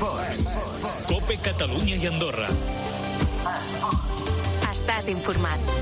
Esports. COPE Catalunya i Andorra. Estàs informat.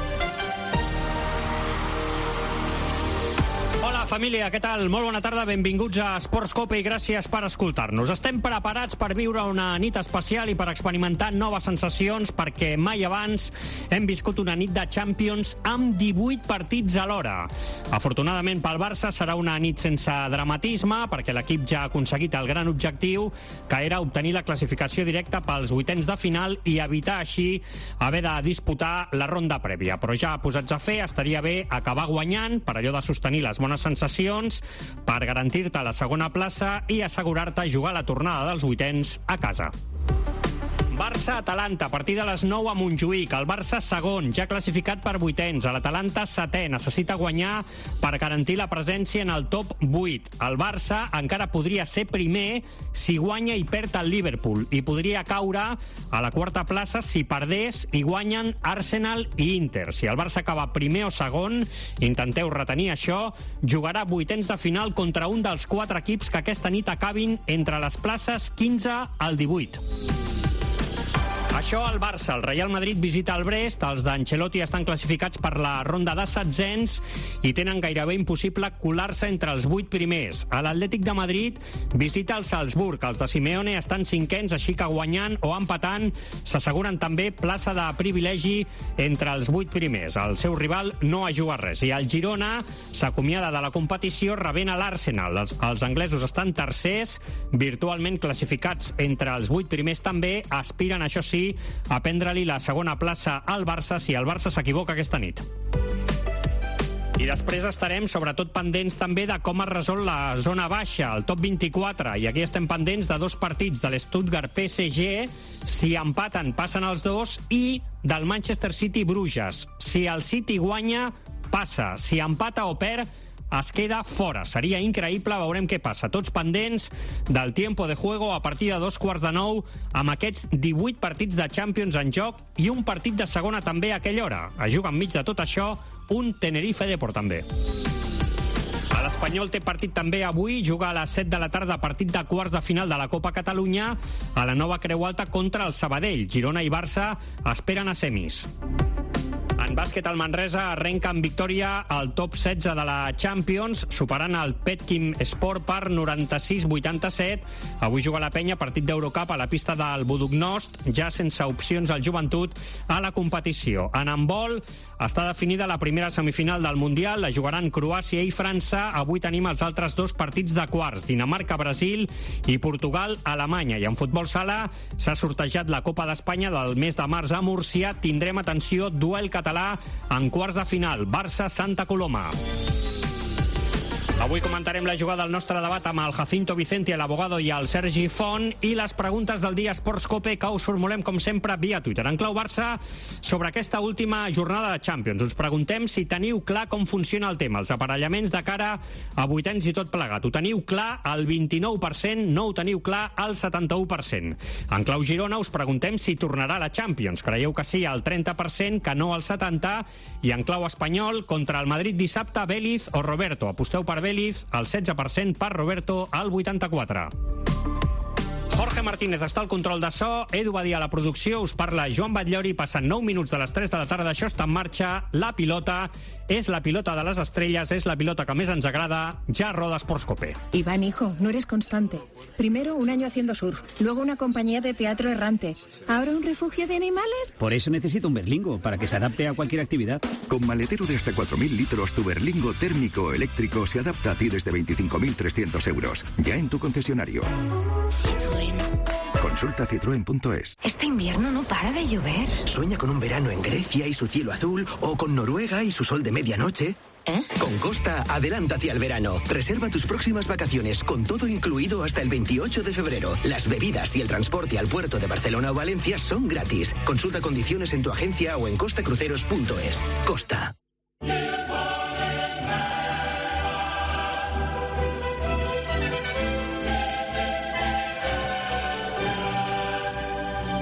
Hola família, què tal? Molt bona tarda, benvinguts a Esports COPE i gràcies per escoltar-nos. Estem preparats per viure una nit especial i per experimentar noves sensacions perquè mai abans hem viscut una nit de Champions amb 18 partits alhora. Afortunadament pel Barça serà una nit sense dramatisme perquè l'equip ja ha aconseguit el gran objectiu que era obtenir la classificació directa pels vuitens de final i evitar així haver de disputar la ronda prèvia. Però ja posats a fer, estaria bé acabar guanyant per allò de sostenir les bones sensacions, per garantir-te la segona plaça i assegurar-te jugar la tornada dels vuitens a casa. Barça-Atalanta, a partir de les 9 a Montjuïc. El Barça segon, ja classificat per vuitens. L'Atalanta setè, necessita guanyar per garantir la presència en el top 8. El Barça encara podria ser primer si guanya i perd el Liverpool i podria caure a la quarta plaça si perdés i guanyen Arsenal i Inter. Si el Barça acaba primer o segon, intenteu retenir això, jugarà vuitens de final contra un dels 4 equips que aquesta nit acabin entre les places 15 al 18. Això al Barça. El Real Madrid visita el Brest. Els d'Ancelotti estan classificats per la ronda de setzents i tenen gairebé impossible colar-se entre els 8 primers. L'Atlètic de Madrid visita el Salzburg. Els de Simeone estan cinquens, així que guanyant o empatant s'asseguren també plaça de privilegi entre els 8 primers. El seu rival no ha jugat res. I el Girona s'acomiada de la competició rebent a l'Arsenal. Els anglesos estan tercers, virtualment classificats entre els 8 primers també, aspiren, això sí, a prendre-li la segona plaça al Barça si el Barça s'equivoca aquesta nit. I després estarem sobretot pendents també de com es resol la zona baixa, el top 24, i aquí estem pendents de 2 partits de l'Stuttgart PSG, si empaten passen els 2, i del Manchester City-Bruges. Si el City guanya, passa. Si empata o perd, es queda fora. Seria increïble, veurem què passa. Tots pendents del tiempo de juego a partir de 8:45 amb aquests 18 partits de Champions en joc i un partit de segona també a aquella hora. Es juga enmig de tot això un Tenerife Depor també. L'Espanyol té partit també avui, juga a les 7 de la tarda, partit de quarts de final de la Copa Catalunya a la Nova Creu Alta contra el Sabadell. Girona i Barça esperen a semis. En bàsquet, el Manresa arrenca amb victòria al top 16 de la Champions, superant el Petkim Sport per 96-87. Avui juga la Penya, partit d'Eurocup a la pista del Budugnost, ja sense opcions al Joventut a la competició. En handbol està definida la primera semifinal del Mundial, la jugaran Croàcia i França. Avui tenim els altres 2 partits de quarts, Dinamarca-Brasil i Portugal-Alemanya. I en futbol sala s'ha sortejat la Copa d'Espanya del mes de març a Múrcia. Tindrem, atenció, duel català en quarts de final, Barça-Santa Coloma. Avui comentarem la jugada del nostre debat amb el Jacinto Vicente, l'abogado, i el Sergi Font, i les preguntes del dia Esports COPE que us formulem, com sempre, via Twitter. En clau Barça, sobre aquesta última jornada de Champions. Us preguntem si teniu clar com funciona el tema, els aparellaments de cara a vuitens i tot plegat. Ho teniu clar al 29%, no ho teniu clar al 71%. En clau Girona us preguntem si tornarà a la Champions. Creieu que sí al 30%, que no al 70%, i en clau espanyol, contra el Madrid dissabte, Vélez o Roberto. Aposteu per Vélez, al 16%, per Roberto, al 84%. Jorge Martínez està al control de so, Edu Badia a la producció, us parla Joan Batllori, passen 9 minuts de les 3 de la tarda, això està en marxa, la pilota és la pilota de les estrelles, és la pilota que més ens agrada, ja roda Esports COPE. Iván, hijo, no eres constante. Primero un año haciendo surf, luego una compañía de teatro errante, ahora un refugio de animales. Por eso necesito un Berlingo, para que se adapte a cualquier actividad. Con maletero de hasta 4.000 litros, tu Berlingo térmico o eléctrico se adapta a ti desde 25.300 euros. Ya en tu concesionario. Citroën. Consulta citroen.es. Este invierno no para de llover. Sueña con un verano en Grecia y su cielo azul, o con Noruega y su sol de medianoche. Con Costa, adelántate al verano. Reserva tus próximas vacaciones con todo incluido hasta el 28 de febrero. Las bebidas y el transporte al puerto de Barcelona o Valencia son gratis. Consulta condiciones en tu agencia o en costacruceros.es. Costa.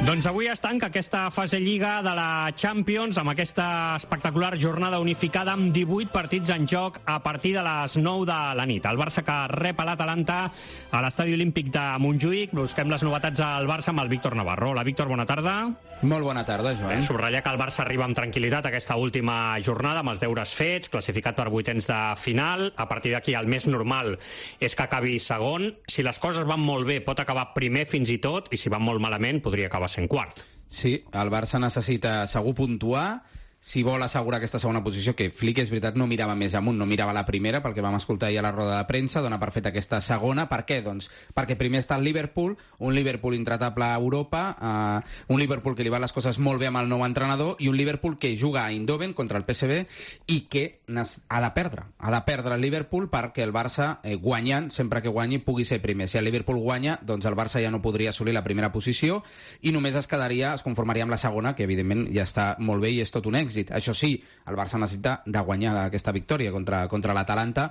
Doncs avui es tanca aquesta fase Lliga de la Champions amb aquesta espectacular jornada unificada amb 18 partits en joc a partir de les 9 de la nit. El Barça que rep a l'Atalanta a l'Estadi Olímpic de Montjuïc. Busquem les novetats al Barça amb el Víctor Navarro. Hola, Víctor, bona tarda. Molt bona tarda, Joan. Subratllar que el Barça arriba amb tranquil·litat a aquesta última jornada amb els deures fets, classificat per vuitens de final. A partir d'aquí el més normal és que acabi segon. Si les coses van molt bé pot acabar primer fins i tot, i si van molt malament podria acabar sent quart. Sí, el Barça necessita segur puntuar. Si vol assegurar aquesta segona posició, que Flick, és veritat, no mirava més amunt, no mirava la primera, perquè vam escoltar ahir a la roda de premsa, dona per fet aquesta segona. Per què? Doncs perquè primer està el Liverpool, un Liverpool intratable a Europa, un Liverpool que li van les coses molt bé amb el nou entrenador, i un Liverpool que juga a Eindhoven contra el PSV i que ha de perdre. Ha de perdre el Liverpool perquè el Barça, guanyant, sempre que guanyi, pugui ser primer. Si el Liverpool guanya, doncs el Barça ja no podria assolir la primera posició i només es conformaria amb la segona, que evidentment ja està molt bé i és tot un èxit. Això sí, el Barça necessita de guanyar aquesta victòria contra l'Atalanta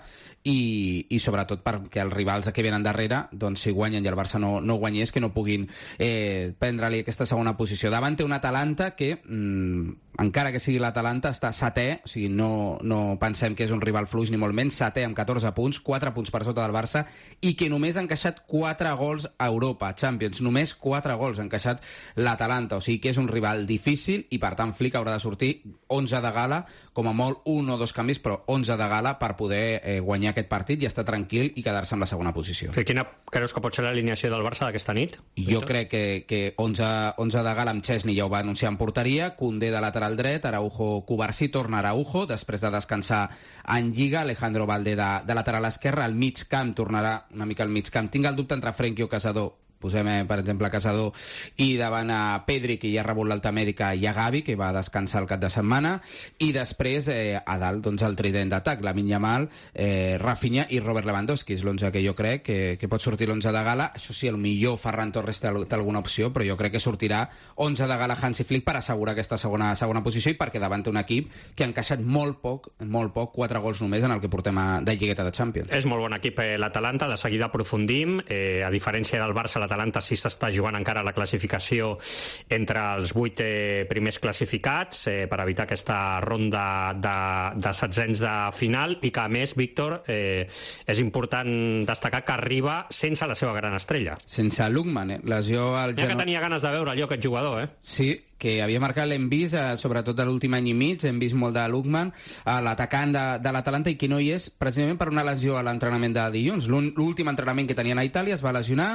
i sobretot perquè els rivals que venen darrere, doncs si guanyen i el Barça no guanyés, que no puguin prendre-li aquesta segona posició. Davant té un Atalanta que, encara que sigui l'Atalanta, està setè, o sigui, no pensem que és un rival fluix ni molt menys, setè amb 14 punts, 4 punts per sota del Barça, i que només ha encaixat 4 gols a Europa, Champions, només 4 gols ha encaixat l'Atalanta, o sigui que és un rival difícil i per tant Flick haurà de sortir 11 de gala, com a molt 1 o 2 canvis, però 11 de gala per poder guanyar aquest partit i estar tranquil i quedar-se en la segona posició. Quina creus que pot ser l'alineació del Barça d'aquesta nit? Jo crec que 11 de gala amb Chesney, ja ho va anunciar en porteria, Koundé de lateral dret, Araujo, Cubarsí, torna Araujo, després de descansar en Lliga, Alejandro Valde de lateral esquerre, al mig camp tornarà una mica al mig camp. Tinc el dubte entre Frenkie o Casador. Posem, per exemple, Casador, i davant a Pedri, que ja ha rebut l'alta mèdica, i a Gavi, que va descansar el cap de setmana, i després a dalt, doncs, el trident d'atac, Lamine Yamal, Rafinha i Robert Lewandowski. És l'11 que jo crec que pot sortir l'11 de gala. Això sí, el millor Ferran Torres té alguna opció, però jo crec que sortirà 11 de gala Hansi Flick per assegurar aquesta segona posició i perquè davant té un equip que ha encaixat molt poc, 4 gols només en el que portem de Lligueta de Champions. És molt bon equip l'Atalanta, de seguida aprofundim. A diferència del Barça, l'Atalanta sí s'està jugant encara la classificació entre els 8 primers classificats per evitar aquesta ronda de setzents de final i que, a més, Víctor, és important destacar que arriba sense la seva gran estrella. Sense Lookman, lesió al genoll. Ja que tenia ganes de veure allò, aquest jugador, Sí, que havia marcat, l'hem vist, sobretot de l'últim any i mig, hem vist molt de Lookman, l'atacant de l'Atalanta, i que no hi és precisament per una lesió a l'entrenament de dilluns. L'últim entrenament que tenien a Itàlia es va lesionar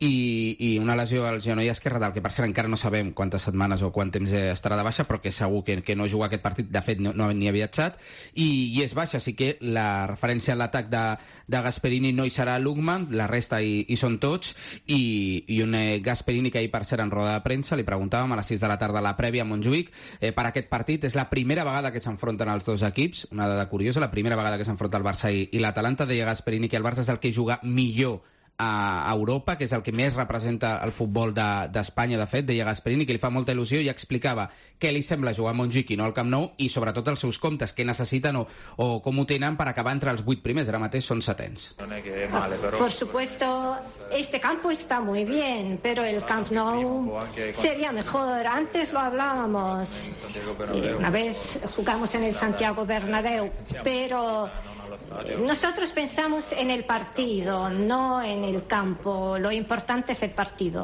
i una lesió al genoll esquerre, del que per cert encara no sabem quantes setmanes o quant temps estarà de baixa, però que segur que no juga aquest partit, de fet no n'hi ha viatjat, i és baixa, així que la referència a l'atac de Gasperini no hi serà Lookman, la resta hi són tots, i un Gasperini que ahir, per cert, en roda de premsa li preguntàvem a les 6 de la tarda de la prèvia a Montjuïc per aquest partit. És la primera vegada que s'enfronten els dos equips, una dada curiosa, la primera vegada que s'enfronta el Barça i l'Atalanta. Deia Gasperini que el Barça és el que juga millor a Europa, que és el que més representa el futbol d'Espanya, de fet. Deia Gasperini que li fa molta il·lusió i explicava què li sembla jugar a Montjuïc i no al Camp Nou, i sobretot els seus comptes, què necessiten o com ho tenen per acabar entre els 8 primers. Ara mateix són setens. Por supuesto, este campo está muy bien, pero el Camp Nou sería mejor. Antes lo hablábamos, una vez jugamos en el Santiago Bernabéu, pero nosotros pensamos en el partido, no en el campo. Lo importante es el partido.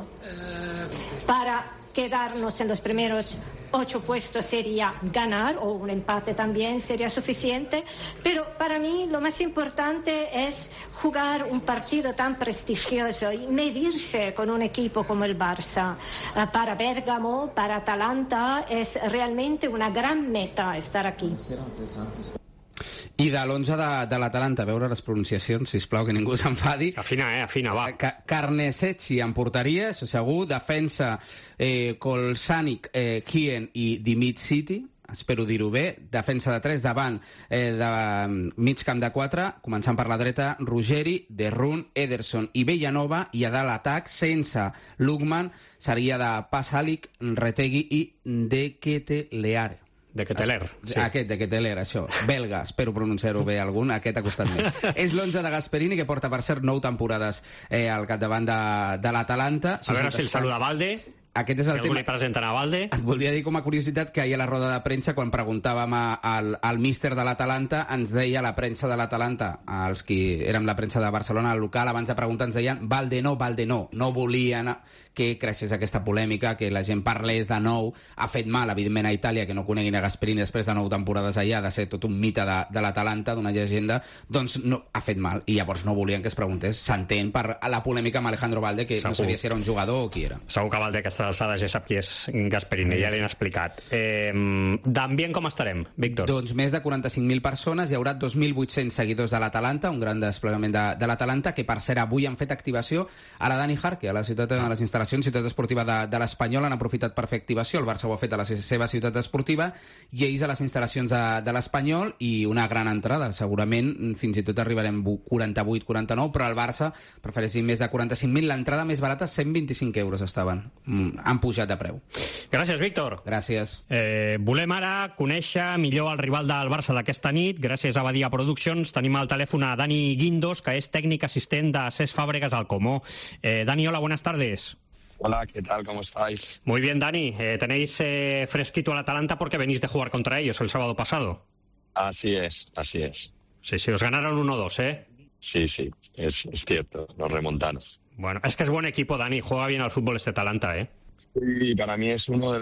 Para quedarnos en los primeros 8 puestos sería ganar, o un empate también sería suficiente, pero para mí lo más importante es jugar un partido tan prestigioso y medirse con un equipo como el Barça. Para Bérgamo, para Atalanta, es realmente una gran meta estar aquí. I de l'11 de l'Atalanta, a veure les pronunciacions, sisplau, que ningú s'enfadi. Afina, va. Carnesecchi en porteria, això segur. Defensa, Kolsanik, Hien i Dimitriti, espero dir-ho bé. Defensa de 3, davant de mig camp de 4, començant per la dreta, Ruggeri, De Roon, Ederson i Villanova, i a dalt l'atac, sense Lookman, seria de Pasalic, Retegui i De Ketelaere. De Keteler, sí. Aquest, de Keteler, això. Belga, espero pronunciar-ho bé algun, aquest ha costat més. És l'11 de Gasperini, que porta, per cert, 9 temporades al capdavant de l'Atalanta. A veure si el saluda Valde. aquest és el algú tema. li presenten a Valde. Et voldria dir com a curiositat que ahir a la roda de premsa, quan preguntàvem al míster de l'Atalanta, ens deia la premsa de l'Atalanta, els qui érem la premsa de Barcelona, al local, abans de preguntar ens deien Valde no. No volien que creixés aquesta polèmica, que la gent parlés de nou. Ha fet mal, evidentment, a Itàlia, que no coneguin a Gasperini després de 9 temporades allà, de ser tot un mite de l'Atalanta, d'una llegenda, doncs no, ha fet mal. I llavors no volien que es preguntés. S'entén per la polèmica amb Alejandro Valde, que no sabia si era un jugador o qui era. Segur que Valde a aquestes alçades ja sap qui és Gasperini, ja l'hem explicat. D'ambient com estarem, Víctor? Doncs més de 45.000 persones, hi haurà 2.800 seguidors de l'Atalanta, un gran desplegament de l'Atalanta, que per cert avui han fet activació a la Dani Jarque, a les instal·lacions Ciutat Esportiva de l'Espanyol, han aprofitat per fer activació. El Barça ho ha fet a la seva ciutat esportiva i ells a les instal·lacions de l'Espanyol, i una gran entrada. Segurament fins i tot arribarem 48-49, però el Barça prefereix dir més de 45.000. L'entrada més barata, 125 euros estaven. Han pujat de preu. Gràcies, Víctor. Gràcies. Volem ara conèixer millor el rival del Barça d'aquesta nit. Gràcies a Badia Productions tenim al telèfon a Dani Guindos, que és tècnic assistent de Cesc Fàbregas al Comó. Dani, hola, buenas tardes. Hola, ¿qué tal? ¿Cómo estáis? Muy bien, Dani. Tenéis fresquito al Atalanta porque venís de jugar contra ellos el sábado pasado. Así es, así es. Sí, os ganaron 1-2, ¿eh? Sí, es cierto, nos remontaron. Bueno, es que es buen equipo, Dani. Juega bien al fútbol este Atalanta, ¿eh? Sí, para mí es uno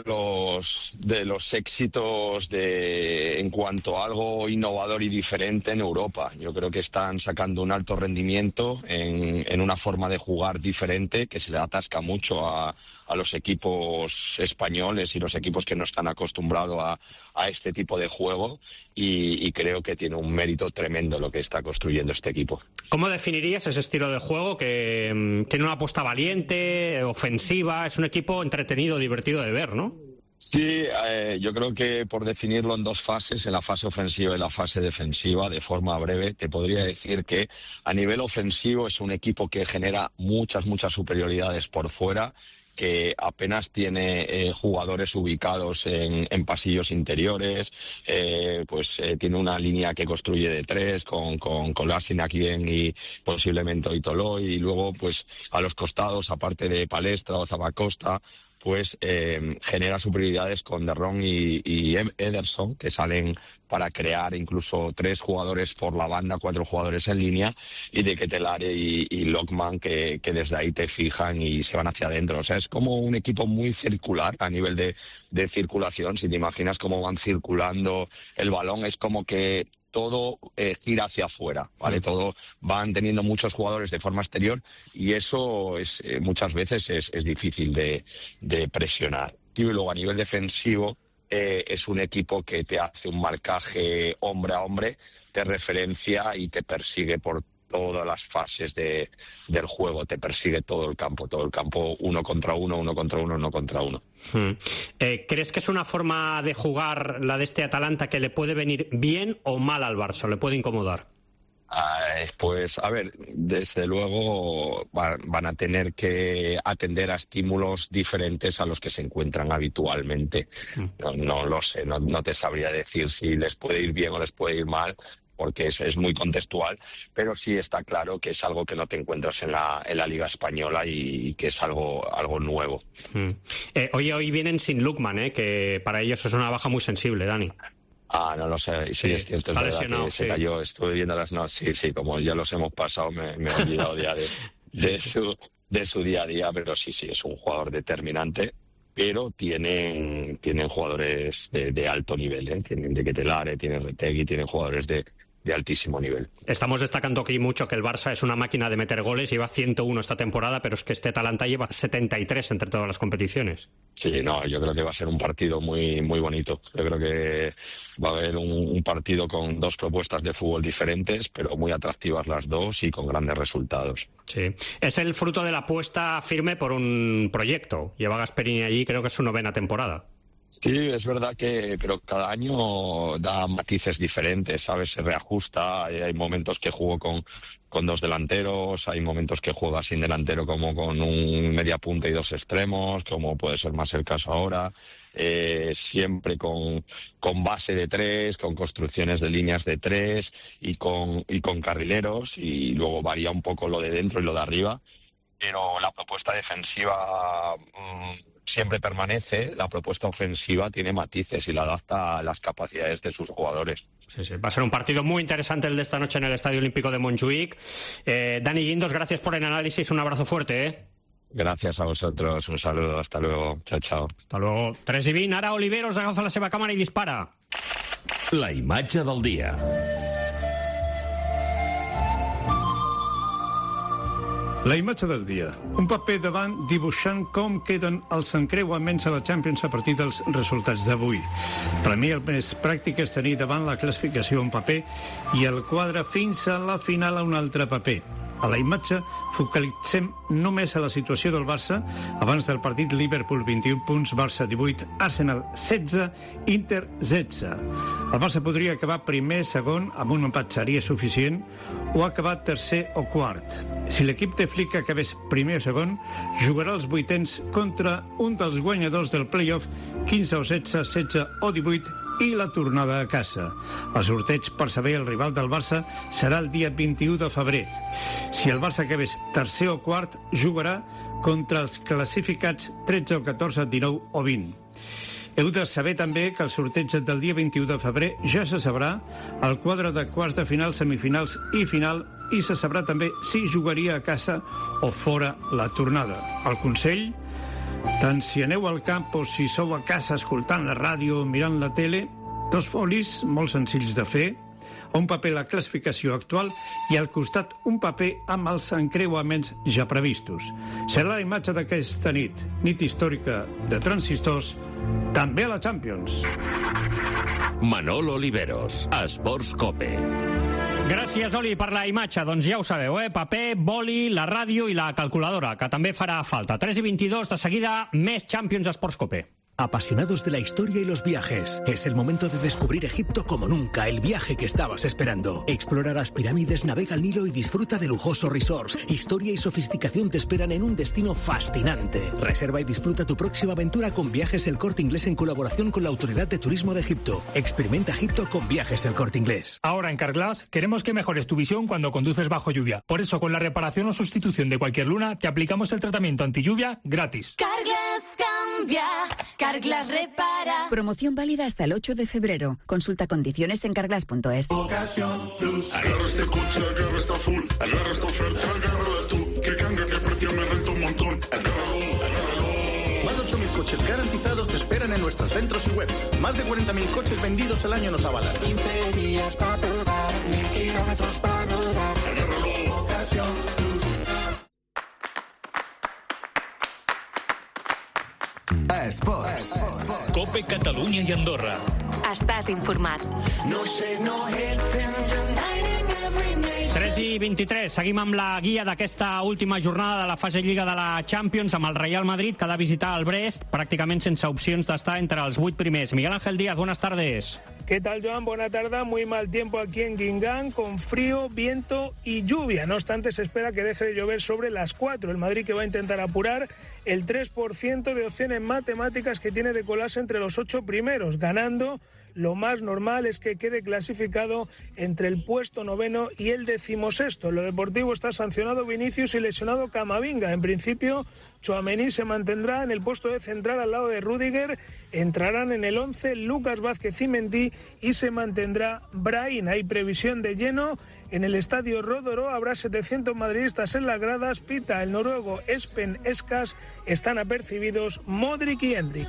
de los éxitos en cuanto a algo innovador y diferente en Europa. Yo creo que están sacando un alto rendimiento en una forma de jugar diferente que se le atasca mucho a los equipos españoles y los equipos que no están acostumbrados a este tipo de juego, y creo que tiene un mérito tremendo lo que está construyendo este equipo. ¿Cómo definirías ese estilo de juego que tiene una apuesta valiente, ofensiva? Es un equipo entretenido, divertido de ver, ¿no? Sí, yo creo que por definirlo en dos fases, en la fase ofensiva y la fase defensiva, de forma breve, te podría decir que a nivel ofensivo es un equipo que genera muchas superioridades por fuera, que apenas tiene jugadores ubicados en pasillos interiores, tiene una línea que construye de tres con Kolasinac y posiblemente Oitoloy, y luego pues a los costados, aparte de Palestra o Zabacosta, pues genera superioridades con De Rong y Ederson, que salen para crear incluso 3 jugadores por la banda, 4 jugadores en línea, y de Ketelare y Lockman que desde ahí te fijan y se van hacia adentro. O sea, es como un equipo muy circular a nivel de circulación. Si te imaginas cómo van circulando el balón, es como que todo gira hacia afuera, ¿vale? Todo van teniendo muchos jugadores de forma exterior, y eso es muchas veces es difícil de presionar. Y luego a nivel defensivo es un equipo que te hace un marcaje hombre a hombre, te referencia y te persigue por todas las fases del juego, te persigue todo el campo, uno contra uno. ¿Crees que es una forma de jugar la de este Atalanta que le puede venir bien o mal al Barça, le puede incomodar? Pues a ver, desde luego van a tener que atender a estímulos diferentes a los que se encuentran habitualmente. No lo sé, no te sabría decir si les puede ir bien o les puede ir mal, porque es muy contextual, pero sí está claro que es algo que no te encuentras en la Liga Española y que es algo nuevo. Hoy vienen sin Lookman, que para ellos es una baja muy sensible, Dani. No lo sé, sí, es cierto, es verdad que se cayó. Estuve viendo las notas, sí, como ya los hemos pasado, me he olvidado ya de su día a día, pero sí, es un jugador determinante, pero tienen jugadores de alto nivel, tienen de Ketelare, tienen Retegui, tienen jugadores de altísimo nivel. Estamos destacando aquí mucho que el Barça es una máquina de meter goles, lleva 101 esta temporada, pero es que este Atalanta lleva 73 entre todas las competiciones. Sí, yo creo que va a ser un partido muy bonito. Yo creo que va a haber un partido con 2 propuestas de fútbol diferentes, pero muy atractivas las dos y con grandes resultados. Sí, es el fruto de la apuesta firme por un proyecto. Lleva Gasperini allí, creo que es su 9ª temporada. Sí, es verdad pero cada año da matices diferentes, ¿sabes? Se reajusta, hay momentos que juego con 2 delanteros, hay momentos que juega sin delantero como con un media punta y 2 extremos, como puede ser más el caso ahora, siempre con base de 3, con construcciones de líneas de 3 y con carrileros, y luego varía un poco lo de dentro y lo de arriba. pero la propuesta defensiva siempre permanece, la propuesta ofensiva tiene matices y la adapta a las capacidades de sus jugadores. Sí, sí. Va a ser un partido muy interesante el de esta noche en el Estadio Olímpico de Montjuïc. Dani Guindos, gracias por el análisis, un abrazo fuerte. Gracias a vosotros, un saludo, hasta luego, chao, chao. Hasta luego. 3:20, ara Oliveros agafa la seva càmera i dispara. La imatge del dia. La imatge del dia. Un paper davant dibuixant com queden els encreuaments a la Champions a partir dels resultats d'avui. Per a mi el més pràctic és tenir davant la classificació un paper i el quadre fins a la final a un altre paper. A la imatge focalitzem només a la situació del Barça abans del partit. Liverpool 21 punts, Barça 18, Arsenal 16, Inter 16. El Barça podria acabar primer, segon, amb un empat seria suficient, o acabar tercer o quart. Si l'equip de Flick acabés primer o segon, jugarà els vuitens contra un dels guanyadors del play-off, 15 o 16, 16 o 18, i la tornada a casa. El sorteig per saber el rival del Barça serà el dia 21 de febrer. Si el Barça acabés tercer o quart, jugarà contra els classificats 13 o 14, 19 o 20. Heu de saber també que el sorteig del dia 21 de febrer ja se sabrà el quadre de quarts de final, semifinals i final, i se sabrà també si jugaria a casa o fora la tornada. El consell, tant si aneu al camp o si sou a casa escoltant la ràdio o mirant la tele, 2 folis molt senzills de fer, un paper la classificació actual i al costat un paper amb els encreuaments ja previstos. Serà la imatge d'aquesta nit històrica de transistors, també a la Champions. Manolo Oliveros, Esports Cope. Gràcies, Oli, per la imatge. Doncs ja ho sabeu, paper, boli, la ràdio i la calculadora, que també farà falta. 3:22, de seguida, més Champions Esports Cope. Apasionados de la historia y los viajes, es el momento de descubrir Egipto como nunca, el viaje que estabas esperando. Explora las pirámides, navega el Nilo y disfruta de lujosos resorts. Historia y sofisticación te esperan en un destino fascinante. Reserva y disfruta tu próxima aventura con Viajes El Corte Inglés en colaboración con la Autoridad de Turismo de Egipto. Experimenta Egipto con Viajes El Corte Inglés. Ahora en Carglass queremos que mejores tu visión cuando conduces bajo lluvia. Por eso, con la reparación o sustitución de cualquier luna, te aplicamos el tratamiento anti-lluvia gratis. Carglass cambia, Carglass repara. Promoción válida hasta el 8 de febrero. Consulta condiciones en carglass.es. Ocasión Plus. Agarra este coche, agarra esta full. Agarra esta oferta, agárrala tú. Que canga, que precio me renta un montón. Agárralo, agárralo. Más de 8.000 coches garantizados te esperan en nuestros centros y web. Más de 40.000 coches vendidos al año nos avalan. 15 días para probar, 1000 kilómetros para rodar. Agárralo, Ocasión Plus. Esports. Cope Catalunya i Andorra. Estàs informat. 3:23, seguim amb la guia d'aquesta última jornada de la fase Lliga de la Champions amb el Real Madrid, que ha de visitar el Brest, pràcticament sense opcions d'estar entre els 8 primers. Miguel Ángel Díaz, buenas tardes. ¿Qué tal, Joan? Buena tarde. Muy mal tiempo aquí en Guingamp, con frío, viento y lluvia. No obstante, se espera que deje de llover sobre las 4. El Madrid, que va a intentar apurar el 3% de opciones matemáticas que tiene de colarse entre los 8 primeros. Ganando, lo más normal es que quede clasificado entre el puesto 9º y el 16º. En lo deportivo está sancionado Vinicius y lesionado Camavinga. En principio, Tchouaméni se mantendrá en el puesto de central al lado de Rüdiger. Entrarán en el 11 Lucas Vázquez y Mendy y se mantendrá Brahim. Hay previsión de lleno en el estadio Rodoró. Habrá 700 madridistas en las gradas. Pita el noruego Espen Eskas. Están apercibidos Modric y Endrick.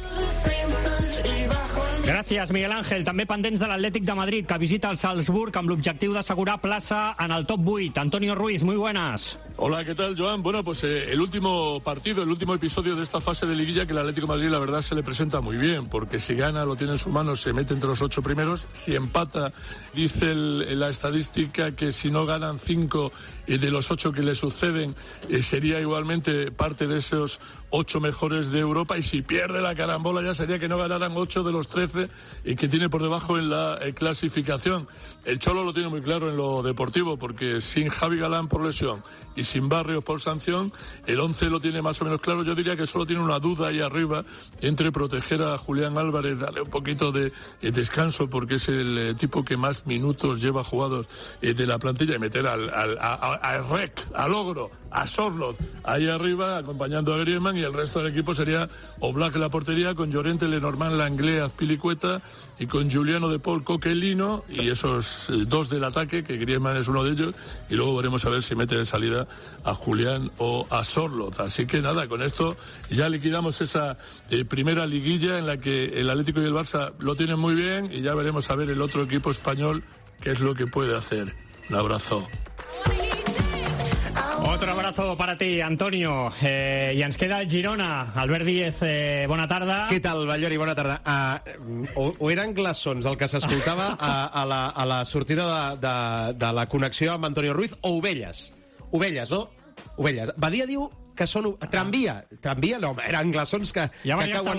Gràcies, Miguel Ángel. També pendents de l'Atlètic de Madrid, que visita el Salzburg amb l'objectiu d'assegurar plaça en el top 8. Antonio Ruiz, muy buenas. Hola, ¿qué tal, Joan? Bueno, pues el último partido, el último episodio de esta fase de liguilla, que el Atlético de Madrid, la verdad, se le presenta muy bien, porque si gana, lo tiene en sus manos, se mete entre los 8 primeros. Si empata, dice la estadística que si no ganan 5 de los 8 que le suceden, sería igualmente parte de esos 8 mejores de Europa, y si pierde la carambola ya sería que no ganaran 8 de los 13 que tiene por debajo en la clasificación. El Cholo lo tiene muy claro en lo deportivo, porque sin Javi Galán por lesión y sin Barrios por sanción, el 11 lo tiene más o menos claro. Yo diría que solo tiene una duda ahí arriba entre proteger a Julián Álvarez, darle un poquito de descanso, porque es el tipo que más minutos lleva jugados de la plantilla, y meter al Rec, al Ogro, a Sorloth ahí arriba acompañando a Griezmann, y el resto del equipo sería Oblak en la portería, con Llorente, Lenormand, Langlais, Azpilicueta, y con Giuliano de Paul, Coquelino, y esos dos del ataque, que Griezmann es uno de ellos, y luego veremos a ver si mete de salida a Julián o a Sorloth. Así que nada, con esto ya liquidamos esa primera liguilla en la que el Atlético y el Barça lo tienen muy bien, y ya veremos a ver el otro equipo español qué es lo que puede hacer. Un abrazo. Otro abrazo para ti, Antonio. I ens queda el Girona. Albert Díez, bona tarda. Què tal, Ballori? Bona tarda. O eren glaçons el que s'escoltava a la sortida de la connexió amb Antonio Ruiz, o ovelles? Ovelles, no? Ovelles. Badia diu que són... Tramvia, no, eren glaçons que cauen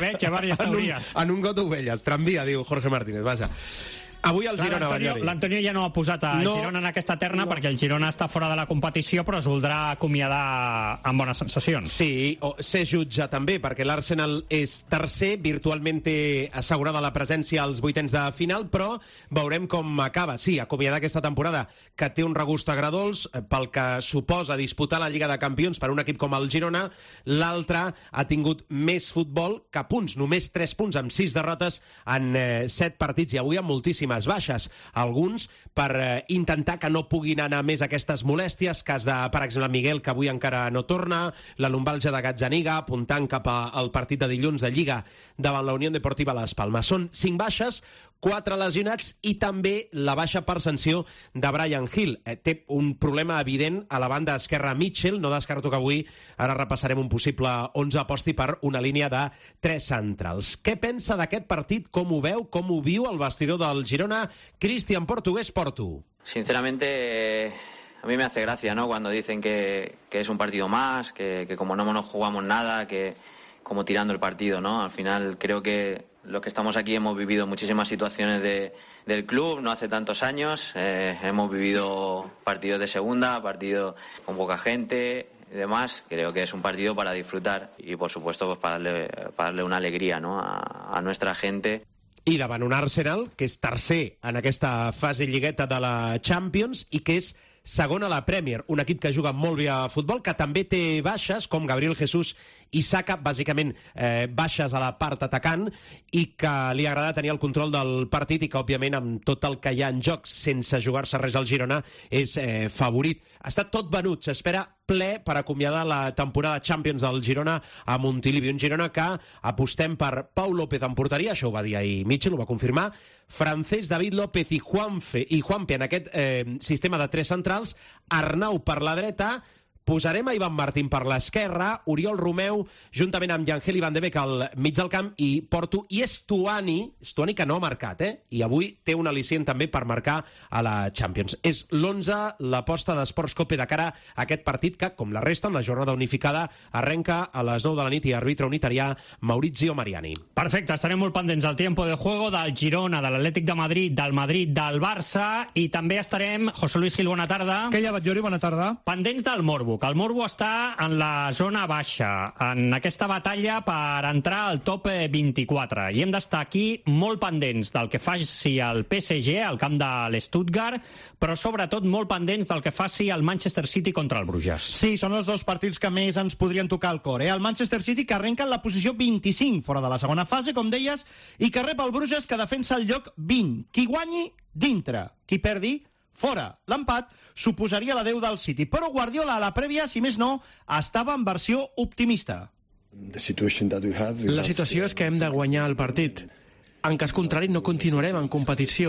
en un got d'ovelles. Tramvia, diu Jorge Martínez, vaja. Avui el Girona, Ballori. L'Antonio ja no ha posat el Girona en aquesta terna perquè el Girona està fora de la competició, però es voldrà acomiadar amb bones sensacions. Sí, o ser jutge també, perquè l'Arsenal és tercer, virtualment té assegurada la presència als vuitens de final, però veurem com acaba. Sí, acomiadar aquesta temporada, que té un regust agredolç pel que suposa disputar la Lliga de Campions per un equip com el Girona. L'altre ha tingut més futbol que punts, només 3 punts amb 6 derrotes en 7 partits, i avui amb moltíssimes baixes, alguns per intentar que no puguin anar més aquestes molèsties, cas de, per exemple, Miguel, que avui encara no torna, la lumbalgia de Gazzaniga, apuntant cap al partit de dilluns de Lliga davant la Unió Deportiva Las Palmas. Són 5 baixes, 4 lesionats, i també la baixa per sanció de Brian Hill. Té un problema evident a la banda esquerra Mitchell. No descarto que avui, ara repassarem un possible 11, aposti per una línia de 3 centrals. Què pensa d'aquest partit? Com ho veu? Com ho viu el vestidor del Girona? Cristian Portugués, Portu. Sinceramente, a mí me hace gracia, ¿no?, cuando dicen que es un partido más, que como no nos jugamos nada, que como tirando el partido, ¿no? Al final creo que los que estamos aquí hemos vivido muchísimas situaciones del club, no hace tantos años, hemos vivido partidos de segunda, partidos con poca gente y demás. Creo que es un partido para disfrutar y, por supuesto, pues para darle una alegría, ¿no?, a nuestra gente. I davant un Arsenal que és tercer en aquesta fase lligueta de la Champions i que és segon a la Premier, un equip que juga molt bé a futbol, que també té baixes, com Gabriel Jesús i Saka, bàsicament baixes a la part atacant, i que li agrada tenir el control del partit, i que, òbviament, amb tot el que hi ha en joc, sense jugar-se res al Girona, és favorit. Està tot venut, s'espera ple per acomiadar la temporada Champions del Girona a Montilivi. Un Girona que apostem per Pau López en porteria, això ho va dir ahir Mitchell, ho va confirmar, Francés, David López i Juanpe en aquest sistema de 3 centrals, Arnau per la dreta, posarem a Ivan Martín per l'esquerra, Oriol Romeu, juntament amb Yangel i Van de Beek al mig del camp, i Porto i Stuani que no ha marcat, i avui té un al·licient també per marcar a la Champions. És l'11, l'aposta d'Esports Cope de cara a aquest partit que, com la resta, en la jornada unificada, arrenca a les 9 de la nit, i arbitre unitarià Maurizio Mariani. Perfecte, estarem molt pendents del tiempo de juego del Girona, de l'Atlètic de Madrid, del Barça, i també estarem, José Luis Gil, bona tarda. Què hi ha, Batllori? Bona tarda. Pendents del Morbo, que el Morbo està en la zona baixa, en aquesta batalla per entrar al top 24. I hem d'estar aquí molt pendents del que faci el PSG al camp de l'Stuttgart, però sobretot molt pendents del que faci el Manchester City contra el Bruges. Sí, són els dos partits que més ens podrien tocar el cor. El Manchester City, que arrenca en la posició 25, fora de la segona fase, com deies, i que rep el Bruges, que defensa el lloc 20. Qui guanyi, dintre. Qui perdi, fora. L'empat suposaria l'adeu del City, però Guardiola a la prèvia, si més no, estava en versió optimista. La situació és que hem de guanyar el partit. En cas contrari, no continuarem en competició.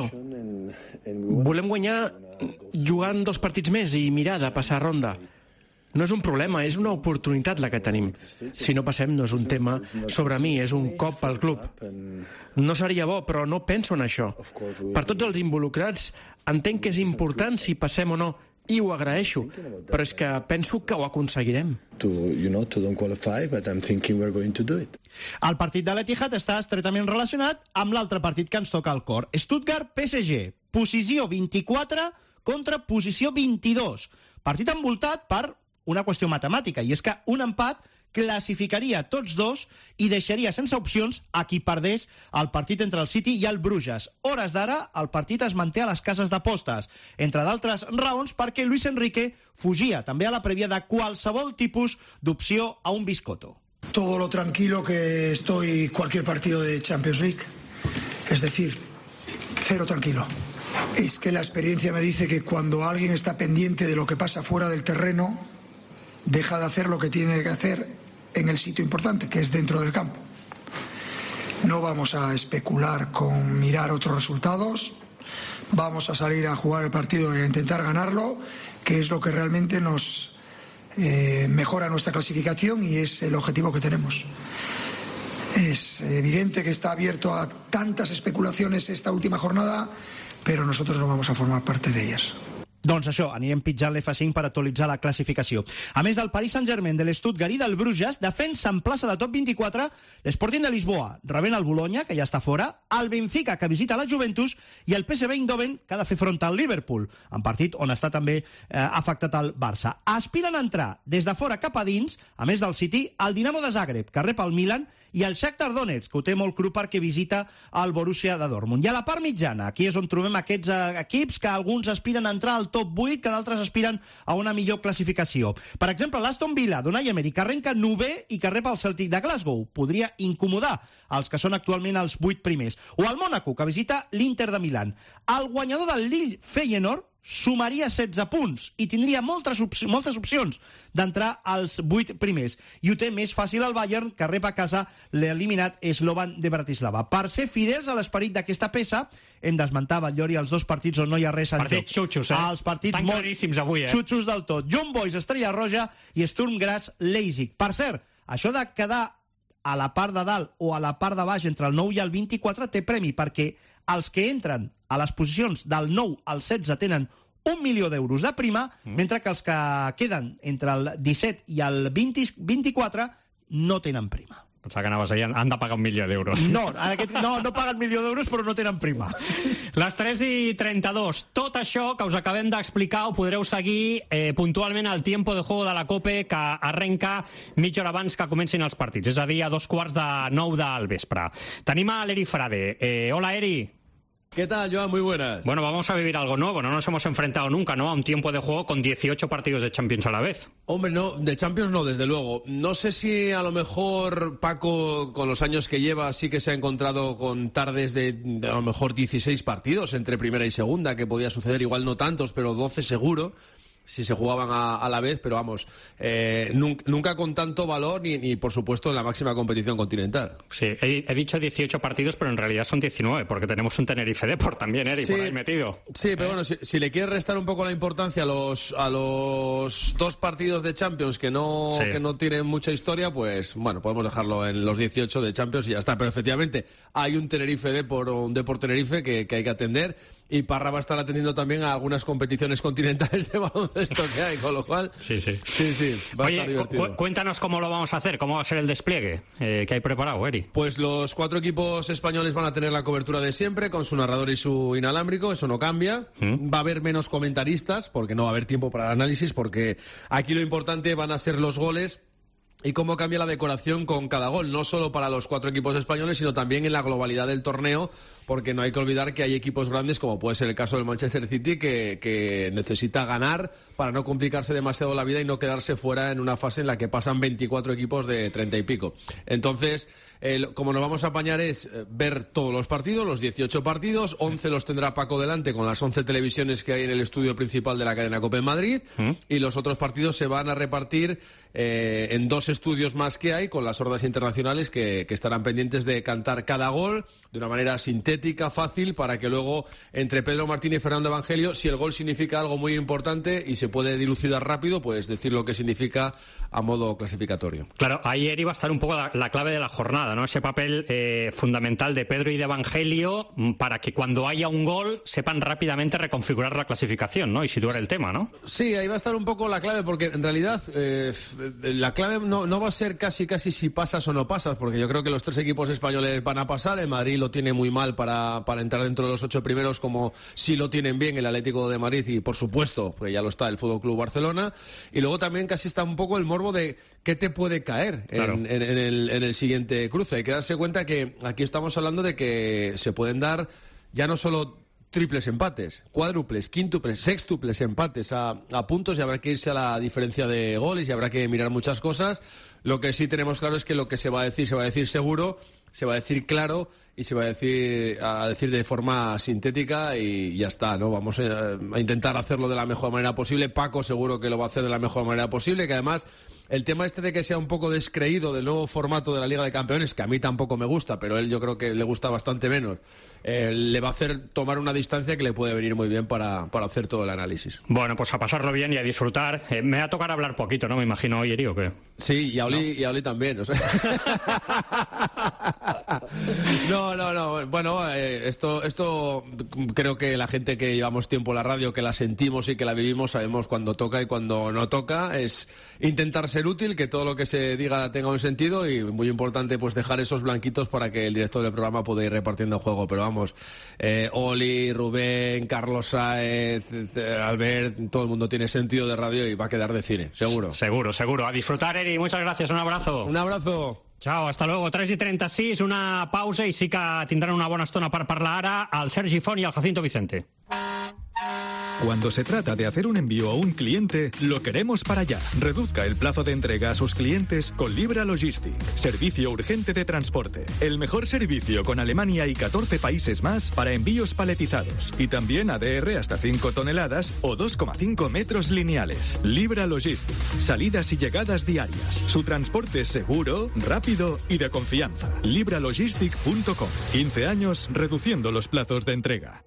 Volem guanyar jugant 2 partits més i mirar de passar ronda. No és un problema, és una oportunitat la que tenim. Si no passem, no és un tema sobre mi, és un cop pel club. No seria bo, però no penso en això. Per tots els involucrats, entenc que és important si passem o no, i ho agraeixo, però és que penso que ho aconseguirem. El partit de l'Etihad està estretament relacionat amb l'altre partit que ens toca al cor. Stuttgart-PSG, posició 24 contra posició 22. Partit envoltat per una qüestió matemàtica, i és que un empat classificaria tots dos i deixaria sense opcions a qui perdés el partit entre el City i el Bruges. Hores d'ara, el partit es manté a les cases d'apostes, entre d'altres raons perquè Luis Enrique fugia també a la prèvia de qualsevol tipus d'opció a un biscotto. Todo lo tranquilo que estoy cualquier partido de Champions League, es decir, cero tranquilo. Es que la experiencia me dice que cuando alguien está pendiente de lo que pasa fuera del terreno, deja de hacer lo que tiene que hacer en el sitio importante, que es dentro del campo. No vamos a especular con mirar otros resultados, vamos a salir a jugar el partido e intentar ganarlo, que es lo que realmente nos mejora nuestra clasificación y es el objetivo que tenemos. Es evidente que está abierto a tantas especulaciones esta última jornada, pero nosotros no vamos a formar parte de ellas. Doncs això, anirem pitjant l'F5 per actualitzar la classificació. A més del Paris Saint-Germain, de l'Stuttgart i del Bruges, defensa en plaça de top 24 l'Sporting de Lisboa, rebent el Bologna, que ja està fora, el Benfica, que visita la Juventus, i el PSV Eindhoven, que ha de fer front al Liverpool, en partit on està també afectat el Barça. Aspiren a entrar des de fora cap a dins, a més del City, el Dinamo de Zagreb, que rep el Milan, i el Shakhtar Donetsk, que ho té molt cru perquè visita el Borussia de Dortmund. I a la part mitjana, aquí és on trobem aquests equips que alguns aspiren a entrar al top 8, que d'altres aspiren a una millor classificació. Per exemple, l'Aston Villa d'Unai Emery, que arrenca 9è i que rep el Celtic de Glasgow. Podria incomodar els que són actualment els 8 primers. O el Mónaco, que visita l'Inter de Milán. El guanyador del Lille Feyenoord sumaria 16 punts i tindria moltes opcions d'entrar als 8 primers. I ho té més fàcil el Bayern, que rep a casa l'eliminat Slovan de Bratislava. Per ser fidels a l'esperit d'aquesta peça, hem d'esmentar, Batllori, els dos partits on no hi ha res en joc. Partits xutxos, Els partits estan molt claríssims avui, xutxos del tot. Young Boys, Estrella Roja i Sturm Graz, Leipzig. Per cert, això de quedar a la part de dalt o a la part de baix entre el 9 i el 24 té premi, perquè els que entren a les posicions del 9 al 16 tenen 1 milió d'euros de prima, mentre que els que queden entre el 17 i el 24 no tenen prima. Pensava que anaves allà, han de pagar 1 milió d'euros. No paguen 1 milió d'euros, però no tenen prima. Les 3:32. Tot això que us acabem d'explicar ho podreu seguir puntualment al Tiempo de Juego de la COPE, que arrenca mitja hora abans que comencin els partits, és a dir, a 8:45 del vespre. Tenim a l'Eri Frade. Hola, Eri. ¿Qué tal, Joan? Muy buenas. Bueno, vamos a vivir algo nuevo. No nos hemos enfrentado nunca, ¿no?, a un tiempo de juego con 18 partidos de Champions a la vez. Hombre, no, de Champions no, desde luego. No sé si a lo mejor Paco, con los años que lleva, sí que se ha encontrado con tardes de a lo mejor 16 partidos entre primera y segunda, que podía suceder, igual no tantos, pero 12 seguro, si se jugaban a la vez, pero vamos, nunca con tanto valor ni por supuesto en la máxima competición continental. Sí, he dicho 18 partidos, pero en realidad son 19, porque tenemos un Tenerife Deport también, Eri, por ahí metido. Sí, pero bueno, si le quieres restar un poco la importancia a los 2 partidos de Champions que no tienen mucha historia, pues bueno, podemos dejarlo en los 18 de Champions y ya está. Pero efectivamente, hay un Tenerife Deport o un Deport Tenerife que hay que atender. Y Parra va a estar atendiendo también a algunas competiciones continentales de baloncesto que hay, con lo cual... Sí, va a estar divertido. Cuéntanos cómo lo vamos a hacer, cómo va a ser el despliegue que hay preparado, Eri. Pues los 4 equipos españoles van a tener la cobertura de siempre, con su narrador y su inalámbrico, eso no cambia. Va a haber menos comentaristas, porque no va a haber tiempo para el análisis, porque aquí lo importante van a ser los goles y cómo cambia la decoración con cada gol, no solo para los 4 equipos españoles, sino también en la globalidad del torneo, porque no hay que olvidar que hay equipos grandes, como puede ser el caso del Manchester City, que necesita ganar para no complicarse demasiado la vida y no quedarse fuera en una fase en la que pasan 24 equipos de 30 y pico. Entonces, como nos vamos a apañar es ver todos los partidos, los 18 partidos, 11 los tendrá Paco delante con las 11 televisiones que hay en el estudio principal de la cadena COPE en Madrid, y los otros partidos se van a repartir en 2 estudios más que hay, con las hordas internacionales que estarán pendientes de cantar cada gol de una manera sintética, fácil, para que luego entre Pedro Martín y Fernando Evangelio, si el gol significa algo muy importante y se puede dilucidar rápido, pues decir lo que significa a modo clasificatorio. Claro, ayer iba a estar un poco la clave de la jornada, ¿no? Ese papel fundamental de Pedro y de Evangelio para que cuando haya un gol sepan rápidamente reconfigurar la clasificación, ¿no? Y situar el tema, ¿no? Sí, ahí va a estar un poco la clave, porque en realidad la clave no no va a ser casi si pasas o no pasas, porque yo creo que los 3 equipos españoles van a pasar. El Madrid lo tiene muy mal para entrar dentro de los 8 primeros, como sí lo tienen bien el Atlético de Madrid y, por supuesto, pues ya lo está el Fútbol Club Barcelona. Y luego también casi está un poco el morbo de qué te puede caer en el siguiente cruce. Hay que darse cuenta que aquí estamos hablando de que se pueden dar ya no solo triples empates, cuádruples, quíntuples, sextuples empates a puntos, y habrá que irse a la diferencia de goles y habrá que mirar muchas cosas. Lo que sí tenemos claro es que lo que se va a decir seguro, se va a decir claro y se va a decir de forma sintética y ya está, ¿no? Vamos a intentar hacerlo de la mejor manera posible. Paco seguro que lo va a hacer de la mejor manera posible, que además el tema de que sea un poco descreído del nuevo formato de la Liga de Campeones, que a mí tampoco me gusta, pero a él yo creo que le gusta bastante menos, le va a hacer tomar una distancia que le puede venir muy bien para hacer todo el análisis. Bueno, pues a pasarlo bien y a disfrutar. Me va a tocar hablar poquito, ¿no? Me imagino hoy, Eri, ¿o qué? Sí, y a Oli también, o sea. No. Bueno, esto creo que la gente que llevamos tiempo en la radio, que la sentimos y que la vivimos, sabemos cuando toca y cuando no toca. Es intentar ser útil, que todo lo que se diga tenga un sentido y, muy importante, pues dejar esos blanquitos para que el director del programa pueda ir repartiendo juego. Pero vamos, Oli, Rubén, Carlos Sáez, Albert, todo el mundo tiene sentido de radio y va a quedar de cine, seguro. Seguro. A disfrutar, Eri. Muchas gràcies. Un abrazo. Un abrazo. Chao, hasta luego. 3:36, una pausa i sí que tindran una bona estona per parlar ara el Sergi Font y el Jacinto Vicente. Cuando se trata de hacer un envío a un cliente, lo queremos para allá. Reduzca el plazo de entrega a sus clientes con Libra Logistic. Servicio urgente de transporte. El mejor servicio con Alemania y 14 países más para envíos paletizados. Y también ADR hasta 5 toneladas o 2,5 metros lineales. Libra Logistic. Salidas y llegadas diarias. Su transporte es seguro, rápido y de confianza. libralogistic.com. 15 años reduciendo los plazos de entrega.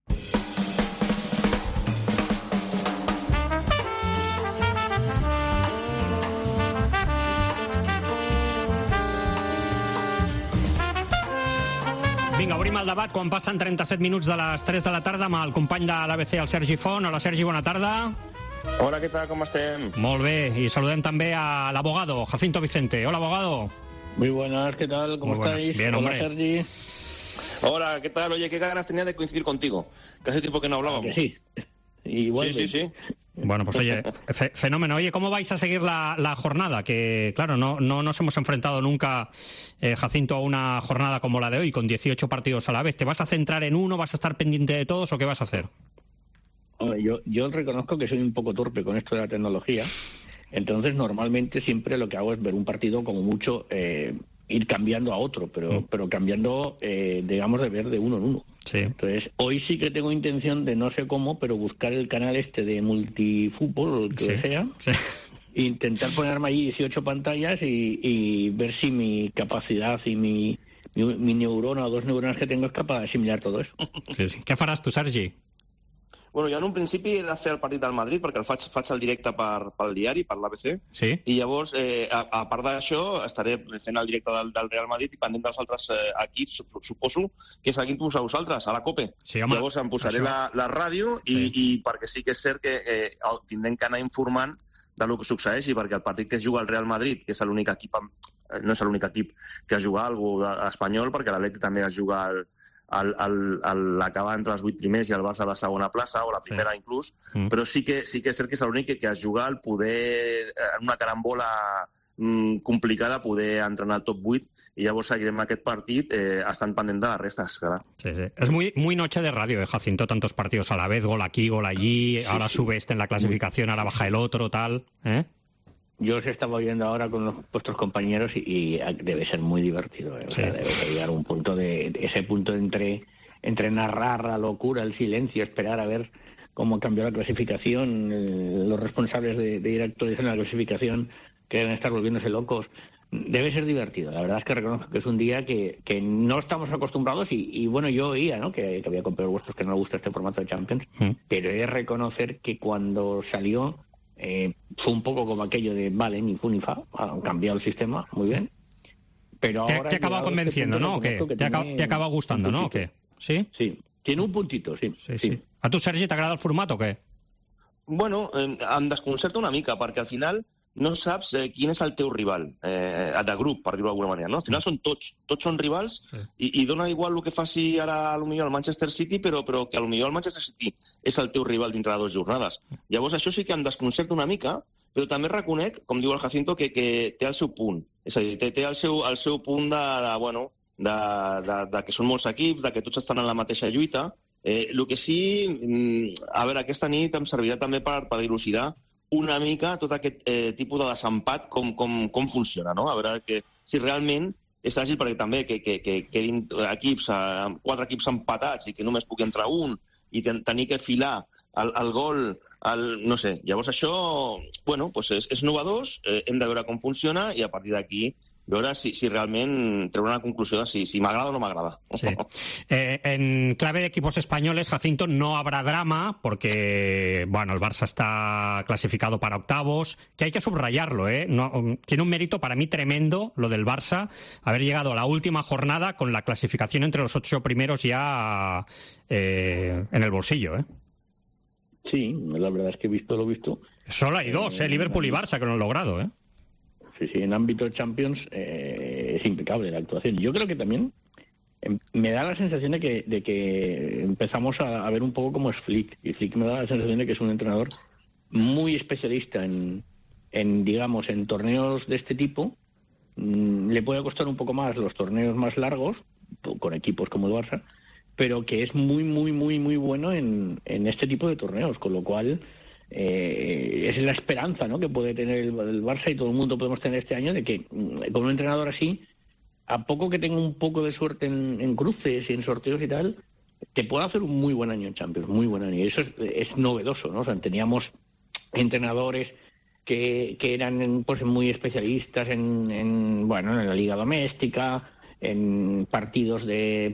Vinga, obrim el debat quan passen 37 minuts de les 3 de la tarda amb el company de l'ABC, el Sergi Font. Hola, Sergi, bona tarda. Hola, què tal, com estem? Molt bé, i saludem també a l'abogado, Jacinto Vicente. Hola, abogado. Muy buenas, ¿qué tal? ¿Cómo estáis? Bien, Hola, hombre. Sergi. Hola, ¿qué tal? Oye, qué ganas tenía de coincidir contigo, que hace tiempo que no hablábamos. Sí, igualmente. Sí. Bueno, pues oye, fenómeno. Oye, ¿cómo vais a seguir la jornada? Que, claro, no nos hemos enfrentado nunca, Jacinto, a una jornada como la de hoy, con 18 partidos a la vez. ¿Te vas a centrar en uno? ¿Vas a estar pendiente de todos o qué vas a hacer? Yo reconozco que soy un poco torpe con esto de la tecnología. Entonces, normalmente siempre lo que hago es ver un partido como mucho, ir cambiando a otro, pero cambiando, digamos, de ver de uno en uno. Sí. Entonces, hoy sí que tengo intención de, no sé cómo, pero buscar el canal de multifútbol, o el que sea, intentar ponerme ahí 18 pantallas y ver si mi capacidad y mi neurona o 2 neuronas que tengo es capaz de asimilar todo eso. Sí. Què faràs tu, Sergi? Bueno, jo en un principi he de fer el partit del Madrid perquè el faig el directe pel diari, per l'ABC, sí. I llavors, a part d'això, estaré fent el directe del Real Madrid i pendent dels altres equips, suposo que seguint a vosaltres, a la COPE. Sí, home, llavors em posaré la ràdio i perquè sí que és cert que tindrem que anar informant del que succeeixi, perquè el partit que es juga al Real Madrid, que és l'únic equip, no és l'únic equip que juga algú espanyol, perquè l'Atlètic també es juga l'acabar entre els 8 primers i el Barça a la segona plaça, o la primera inclús, però sí que és cert que és l'únic que es juga al poder, en una carambola complicada, poder entrar en el top 8, i llavors seguirem aquest partit estant pendent de les restes, clar. Sí. Es muy noche de radio, Jacinto, tantos partidos a la vez, gol aquí, gol allí, ahora sube este en la clasificación, ahora baja el otro, tal, Yo os estaba viendo ahora con vuestros compañeros y debe ser muy divertido. O sea, debe llegar un punto ese punto entre narrar la locura, el silencio, esperar a ver cómo cambió la clasificación, los responsables de ir actualizando la clasificación que deben estar volviéndose locos. Debe ser divertido. La verdad es que reconozco que es un día que no estamos acostumbrados y bueno, yo oía, ¿no?, que había compañeros vuestros que no les gusta este formato de Champions, pero he de reconocer que cuando salió fue un poco como aquello de vale, ni fu ni fa, han cambiado el sistema, muy bien, pero ahora te acaba convenciendo, ¿no? ¿O qué? ¿Te acaba gustando, no? ¿O qué? ¿Sí? Sí, tiene un puntito, sí. A tu, Sergi, t'agrada el format o què? Bueno, em desconcerta una mica, perquè al final no saps quin és el teu rival de grup, per dir-ho d'alguna manera, no? Al final són tots són rivals i dona igual el que faci ara potser el Manchester City, però que potser el Manchester City és el teu rival dintre de 2 jornades. Llavors això sí que em desconcerta una mica, però també reconec, com diu el Jacinto, que té el seu punt. És a dir, té el seu punt de que són molts equips, de que tots estan en la mateixa lluita. El que sí, a veure, aquesta nit em servirà també per dilucidar una mica tot aquest tipus de desempat, com funciona, no? A veure si realment és àgil, perquè també que quedin 4 equips empatats i que només pugui entrar un i tenir que filar el gol, no sé. Llavors això, bueno, és novedós, hem de veure com funciona i a partir d'aquí veure si realment treure una conclusió de si m'agrada o no m'agrada. Sí. En clave de equipos españoles, Jacinto, no habrá drama porque, bueno, el Barça está clasificado para octavos, que hay que subrayarlo, No, tiene un mérito para mí tremendo lo del Barça, haber llegado a la última jornada con la clasificación entre los 8 primeros ya en el bolsillo, Sí, la verdad es que lo he visto. Solo hay 2, Liverpool y Barça, que lo han logrado, Sí, en ámbito Champions es impecable la actuación. Yo creo que también me da la sensación de que empezamos a ver un poco cómo es Flick. Y Flick me da la sensación de que es un entrenador muy especialista en torneos de este tipo. Le puede costar un poco más los torneos más largos, con equipos como el Barça, pero que es muy, muy, muy, muy bueno en este tipo de torneos, con lo cual... es la esperanza, ¿no?, que puede tener el Barça y todo el mundo podemos tener este año de que con un entrenador así, a poco que tenga un poco de suerte en cruces y en sorteos y tal, te puede hacer un muy buen año en Champions, muy buen año. Y eso es novedoso, ¿no? O sea, teníamos entrenadores que eran pues muy especialistas en la liga doméstica, en partidos de,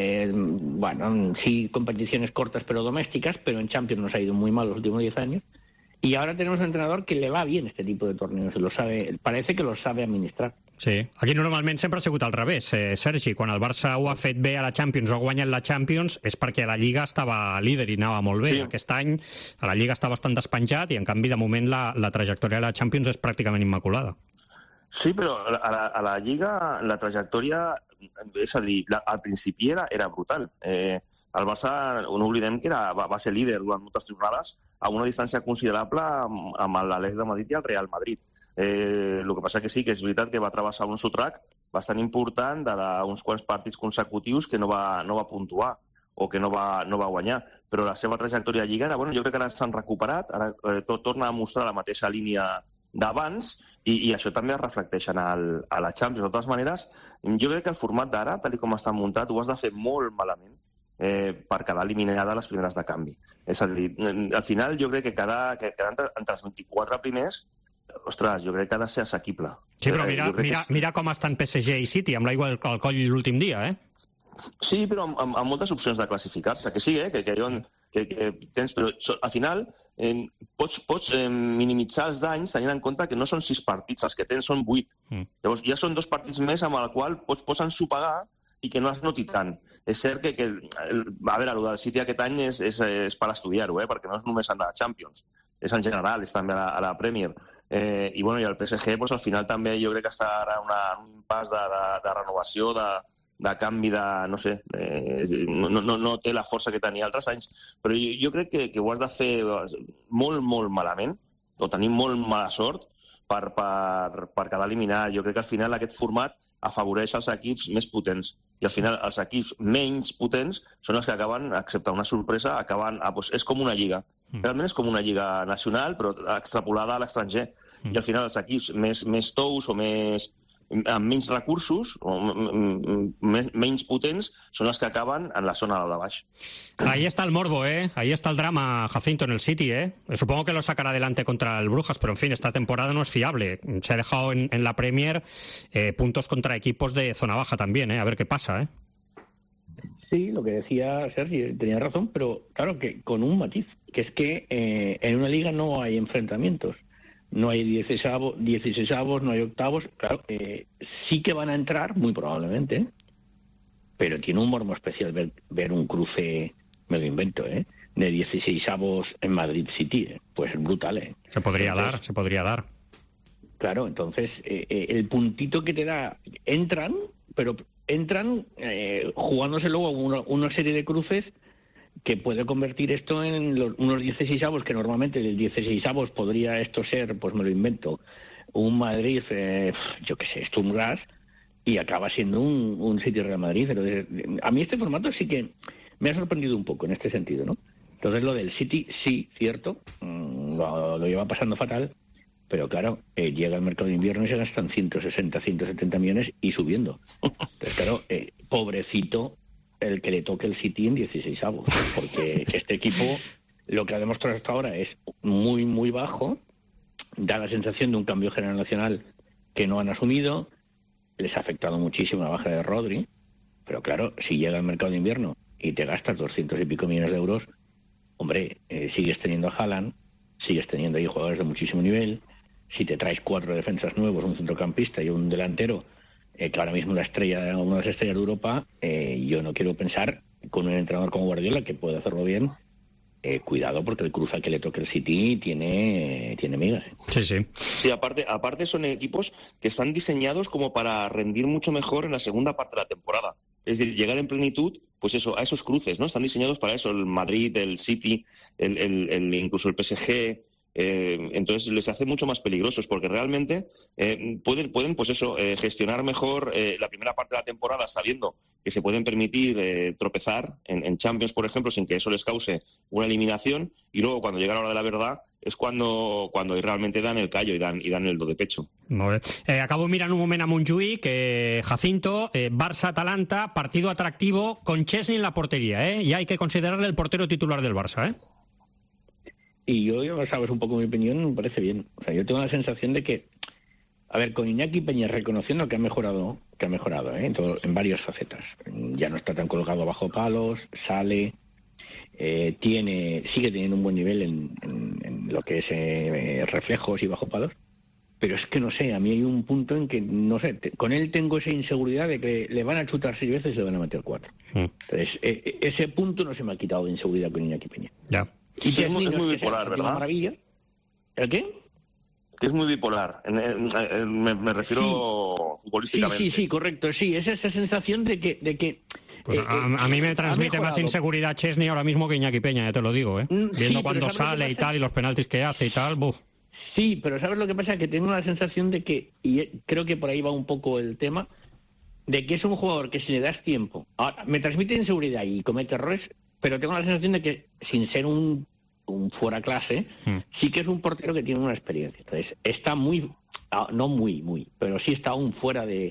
sí, competiciones cortas pero domésticas, pero en Champions nos ha ido muy mal los últimos 10 años. Y ahora tenemos un entrenador que le va bien este tipo de torneos, parece que lo sabe administrar. Sí, aquí normalment sempre ha sigut al revés, Sergi. Quan el Barça ho ha fet bé a la Champions o ha guanyat la Champions és perquè la Lliga estava líder i anava molt bé. Sí. Aquest any a la Lliga està bastant despenjat i en canvi de moment la trajectòria de la Champions és pràcticament immaculada. Sí, però a la Lliga la trajectòria, és a dir, al principi era brutal. El Barça, no oblidem que va ser líder durant moltes jornades a una distància considerable amb l'Atlètic de Madrid i el Real Madrid. El que passa que sí, que és veritat que va travessar un sotrac bastant important d'uns quants partits consecutius que no va puntuar o que no va guanyar. Però la seva trajectòria a Lliga, jo crec que ara s'han recuperat, ara torna a mostrar la mateixa línia d'abans i això també es reflecteix a la Champions. De totes maneres, jo crec que el format d'ara, tal com està muntat, ho has de fer molt malament per quedar eliminada a les primeres de canvi. És a dir, al final jo crec que quedar entre els 24 primers, ostres, jo crec que ha de ser assequible. Sí, però mira com estan PSG i City, amb l'aigua al coll l'últim dia, Sí, però amb moltes opcions de classificar-se, que sí, que tens, però al final pots minimitzar els danys tenint en compte que no són 6 partits, els que tens són 8. Llavors ja són 2 partits més amb el qual pots ensopegar i que no es noti tant. És cert que a veure, el del City aquest any és per estudiar-ho, perquè no és només en la Champions, és en general, és també a la Premier. I el PSG al final també jo crec que està ara en un impàs de renovació, de canvi no sé, no té la força que tenia altres anys, però jo crec que ho has de fer molt, molt malament, o tenir molt mala sort per quedar eliminat. Jo crec que al final aquest format afavoreix els equips més potents, i al final els equips menys potents són els que acaben, excepte una sorpresa, és com una lliga. Realment és com una lliga nacional, però extrapolada a l'estranger. I al final els equips més tous o amb menys recursos o menys potents son los que acaban en la zona de baix. Ahí está el morbo, ahí está el drama, Jacinto, en el City, Supongo que lo sacará adelante contra el Brujas, pero en fin, esta temporada no es fiable. Se ha dejado en la Premier puntos contra equipos de zona baja también, a ver qué pasa, Sí, lo que decía Sergi, tenía razón, pero claro que con un matiz, que es que en una liga no hay enfrentamientos. No hay 16avos, no hay octavos. Claro, sí que van a entrar, muy probablemente, pero tiene un morbo especial ver un cruce, me lo invento, de 16avos en Madrid City. Pues es brutal, Se podría dar. Claro, entonces el puntito que te da, entran jugándose luego una serie de cruces que puede convertir esto en unos 16avos, que normalmente el 16avos podría esto ser, pues me lo invento, un Madrid, yo qué sé, Sturm Graz, y acaba siendo un City Real Madrid. Pero a mí este formato sí que me ha sorprendido un poco en este sentido, ¿no? Entonces lo del City, sí, cierto, lo lleva pasando fatal, pero claro, llega el mercado de invierno y se gastan 160, 170 millones y subiendo. Entonces, claro, pobrecito el que le toque el City en 16avos, porque este equipo lo que ha demostrado hasta ahora es muy, muy bajo, da la sensación de un cambio generacional que no han asumido, les ha afectado muchísimo la baja de Rodri, pero claro, si llega el mercado de invierno y te gastas 200 y pico millones de euros, hombre, sigues teniendo a Haaland, sigues teniendo ahí jugadores de muchísimo nivel. Si te traes 4 defensas nuevos, un centrocampista y un delantero, que ahora mismo una de las estrellas de Europa, yo no quiero pensar con un entrenador como Guardiola que puede hacerlo bien. Cuidado, porque el cruce que le toque el City tiene migas. Sí, aparte son equipos que están diseñados como para rendir mucho mejor en la segunda parte de la temporada. Es decir, llegar en plenitud, pues eso, a esos cruces, ¿no? Están diseñados para eso, el Madrid, el City, incluso el PSG. Entonces les hace mucho más peligrosos, porque realmente pueden pues eso, gestionar mejor la primera parte de la temporada, sabiendo que se pueden permitir tropezar en Champions, por ejemplo, sin que eso les cause una eliminación, y luego cuando llega la hora de la verdad és cuando realmente dan el callo y dan el do de pecho. Molt bé. Acabo mirant un moment a Montjuïc, Jacinto, Barça-Atalanta, partido atractivo con Chesney en la portería, y hay que considerarle el portero titular del Barça, Y yo, sabes un poco mi opinión, me parece bien. O sea, yo tengo la sensación de que, a ver, con Iñaki Peña reconociendo que ha mejorado, en varias facetas. Ya no está tan colocado bajo palos, sale, sigue teniendo un buen nivel en lo que es reflejos y bajo palos. Pero es que no sé, a mí hay un punto en que, no sé, con él tengo esa inseguridad de que le van a chutar 6 veces y le van a meter 4. Entonces, ese punto no se me ha quitado de inseguridad con Iñaki Peña. Ya. Y es muy bipolar, ¿verdad? Maravilla. ¿El qué? Que es muy bipolar. Me refiero futbolísticamente. Sí, correcto. Sí, es esa sensación de que pues a mí me transmite más inseguridad Chesney ahora mismo que Iñaki Peña, ya te lo digo, viendo cuando sale y tal, y los penaltis que hace y tal, ¡buf! Sí, pero ¿sabes lo que pasa? Que tengo la sensación de que, y creo que por ahí va un poco el tema, de que es un jugador que si le das tiempo, ahora, me transmite inseguridad y comete errores, pero tengo la sensación de que, sin ser un fuera clase, sí que es un portero que tiene una experiencia. Entonces, está no muy, pero sí está aún fuera de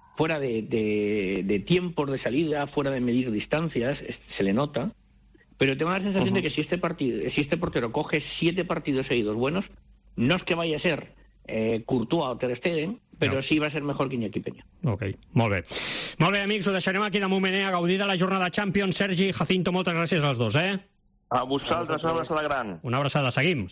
tiempos de salida, fuera de medir distancias, se le nota, pero tengo la sensación de que si este portero coge 7 partidos seguidos buenos, no es que vaya a ser Courtois o Ter Stegen, però sí va ser mejor que Iñaki Peña. Ok, molt bé. Molt bé, amics, ho deixarem aquí de moment, a gaudir de la jornada Champions. Sergi, Jacinto, moltes gràcies als dos, A vosaltres, una abraçada gran. Una abraçada, seguim.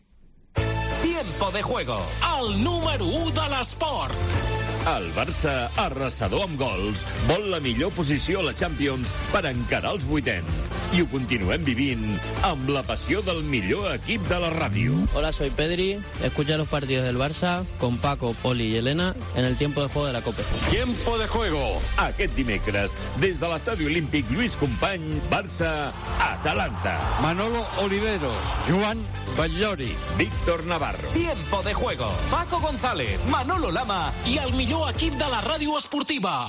Tiempo de juego, el número 1 de l'esport. El Barça, arrasador amb gols, vol la millor posició a la Champions per encarar els vuitens. I ho continuem vivint amb la passió del millor equip de la ràdio. Hola, soy Pedri. Escucha los partidos del Barça con Paco, Poli y Elena en el tiempo de juego de la COPE. Tiempo de juego. Aquest dimecres, des de l'Estadi Olímpic Lluís Companys, Barça-Atalanta. Manolo Oliveros, Joan Batllori, Víctor Navarro. Tiempo de juego. Paco González, Manolo Lama i el millor equip de la ràdio esportiva.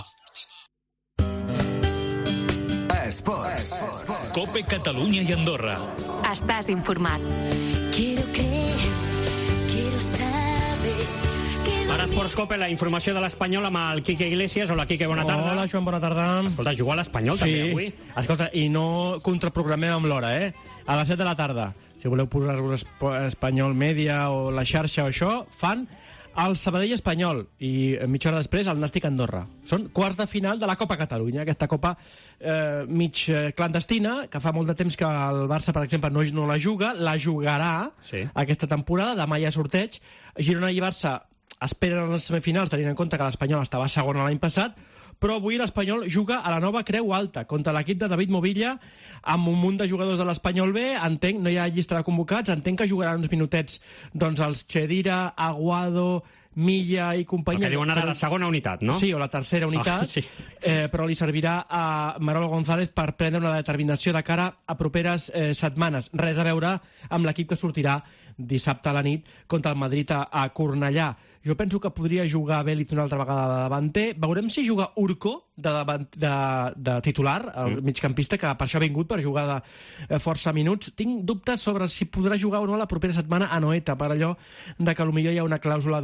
Esports. Cope Catalunya i Andorra. Estàs informat. Ara Esports Cope, la informació de l'Espanyol amb el Quique Iglesias. Hola, Quique, bona tarda. Hola, Joan, bona tarda. Escolta, jugar a l'Espanyol també avui. Escolta, i no contraprogramem amb l'hora, A les 7 de la tarda. Si voleu posar-vos Espanyol Mèdia o la xarxa o això, fan el Sabadell Espanyol i mitja hora després el Nàstic Andorra. Són quarts de final de la Copa Catalunya, aquesta copa mig clandestina, que fa molt de temps que el Barça, per exemple, no la juga, la jugarà aquesta temporada, demà hi ha sorteig. Girona i Barça esperen les semifinals, tenint en compte que l'Espanyol estava segon l'any passat, però avui l'Espanyol juga a la nova Creu Alta contra l'equip de David Movilla amb un munt de jugadors de l'Espanyol B. Entenc, no hi ha llista de convocats, entenc que jugaran uns minutets doncs els Chedira, Aguado, Milla i companyia... El que diuen ara la segona unitat, no? Sí, o la tercera unitat, sí. Però li servirà a Manolo González per prendre una determinació de cara a properes setmanes. Res a veure amb l'equip que sortirà dissabte a la nit contra el Madrid a Cornellà. Jo penso que podria jugar Bélez una altra vegada de davanter. Veurem si juga Urco de titular, el migcampista, que per això ha vingut, per jugar de força minuts. Tinc dubtes sobre si podrà jugar o no la propera setmana a Noeta, per allò de que potser hi ha una clàusula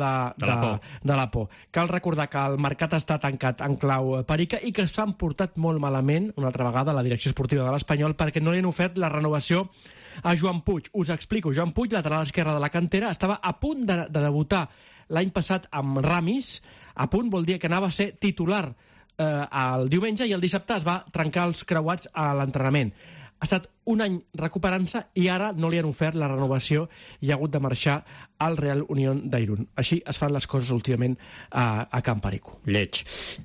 de la por. Cal recordar que el mercat està tancat en clau perica i que s'han portat molt malament, una altra vegada, la direcció esportiva de l'Espanyol, perquè no li han ofert la renovació a Joan Puig. Us explico. Joan Puig, lateral esquerre de la cantera, estava a punt de debutar l'any passat amb Ramis. A punt vol dir que anava a ser titular el diumenge i el dissabte es va trencar els creuats a l'entrenament. Ha estat un any recuperant-se i ara no li han ofert la renovació i ha hagut de marxar al Real Unión d'Irún. Així es fan les coses últimament a Can Perico. Lleig.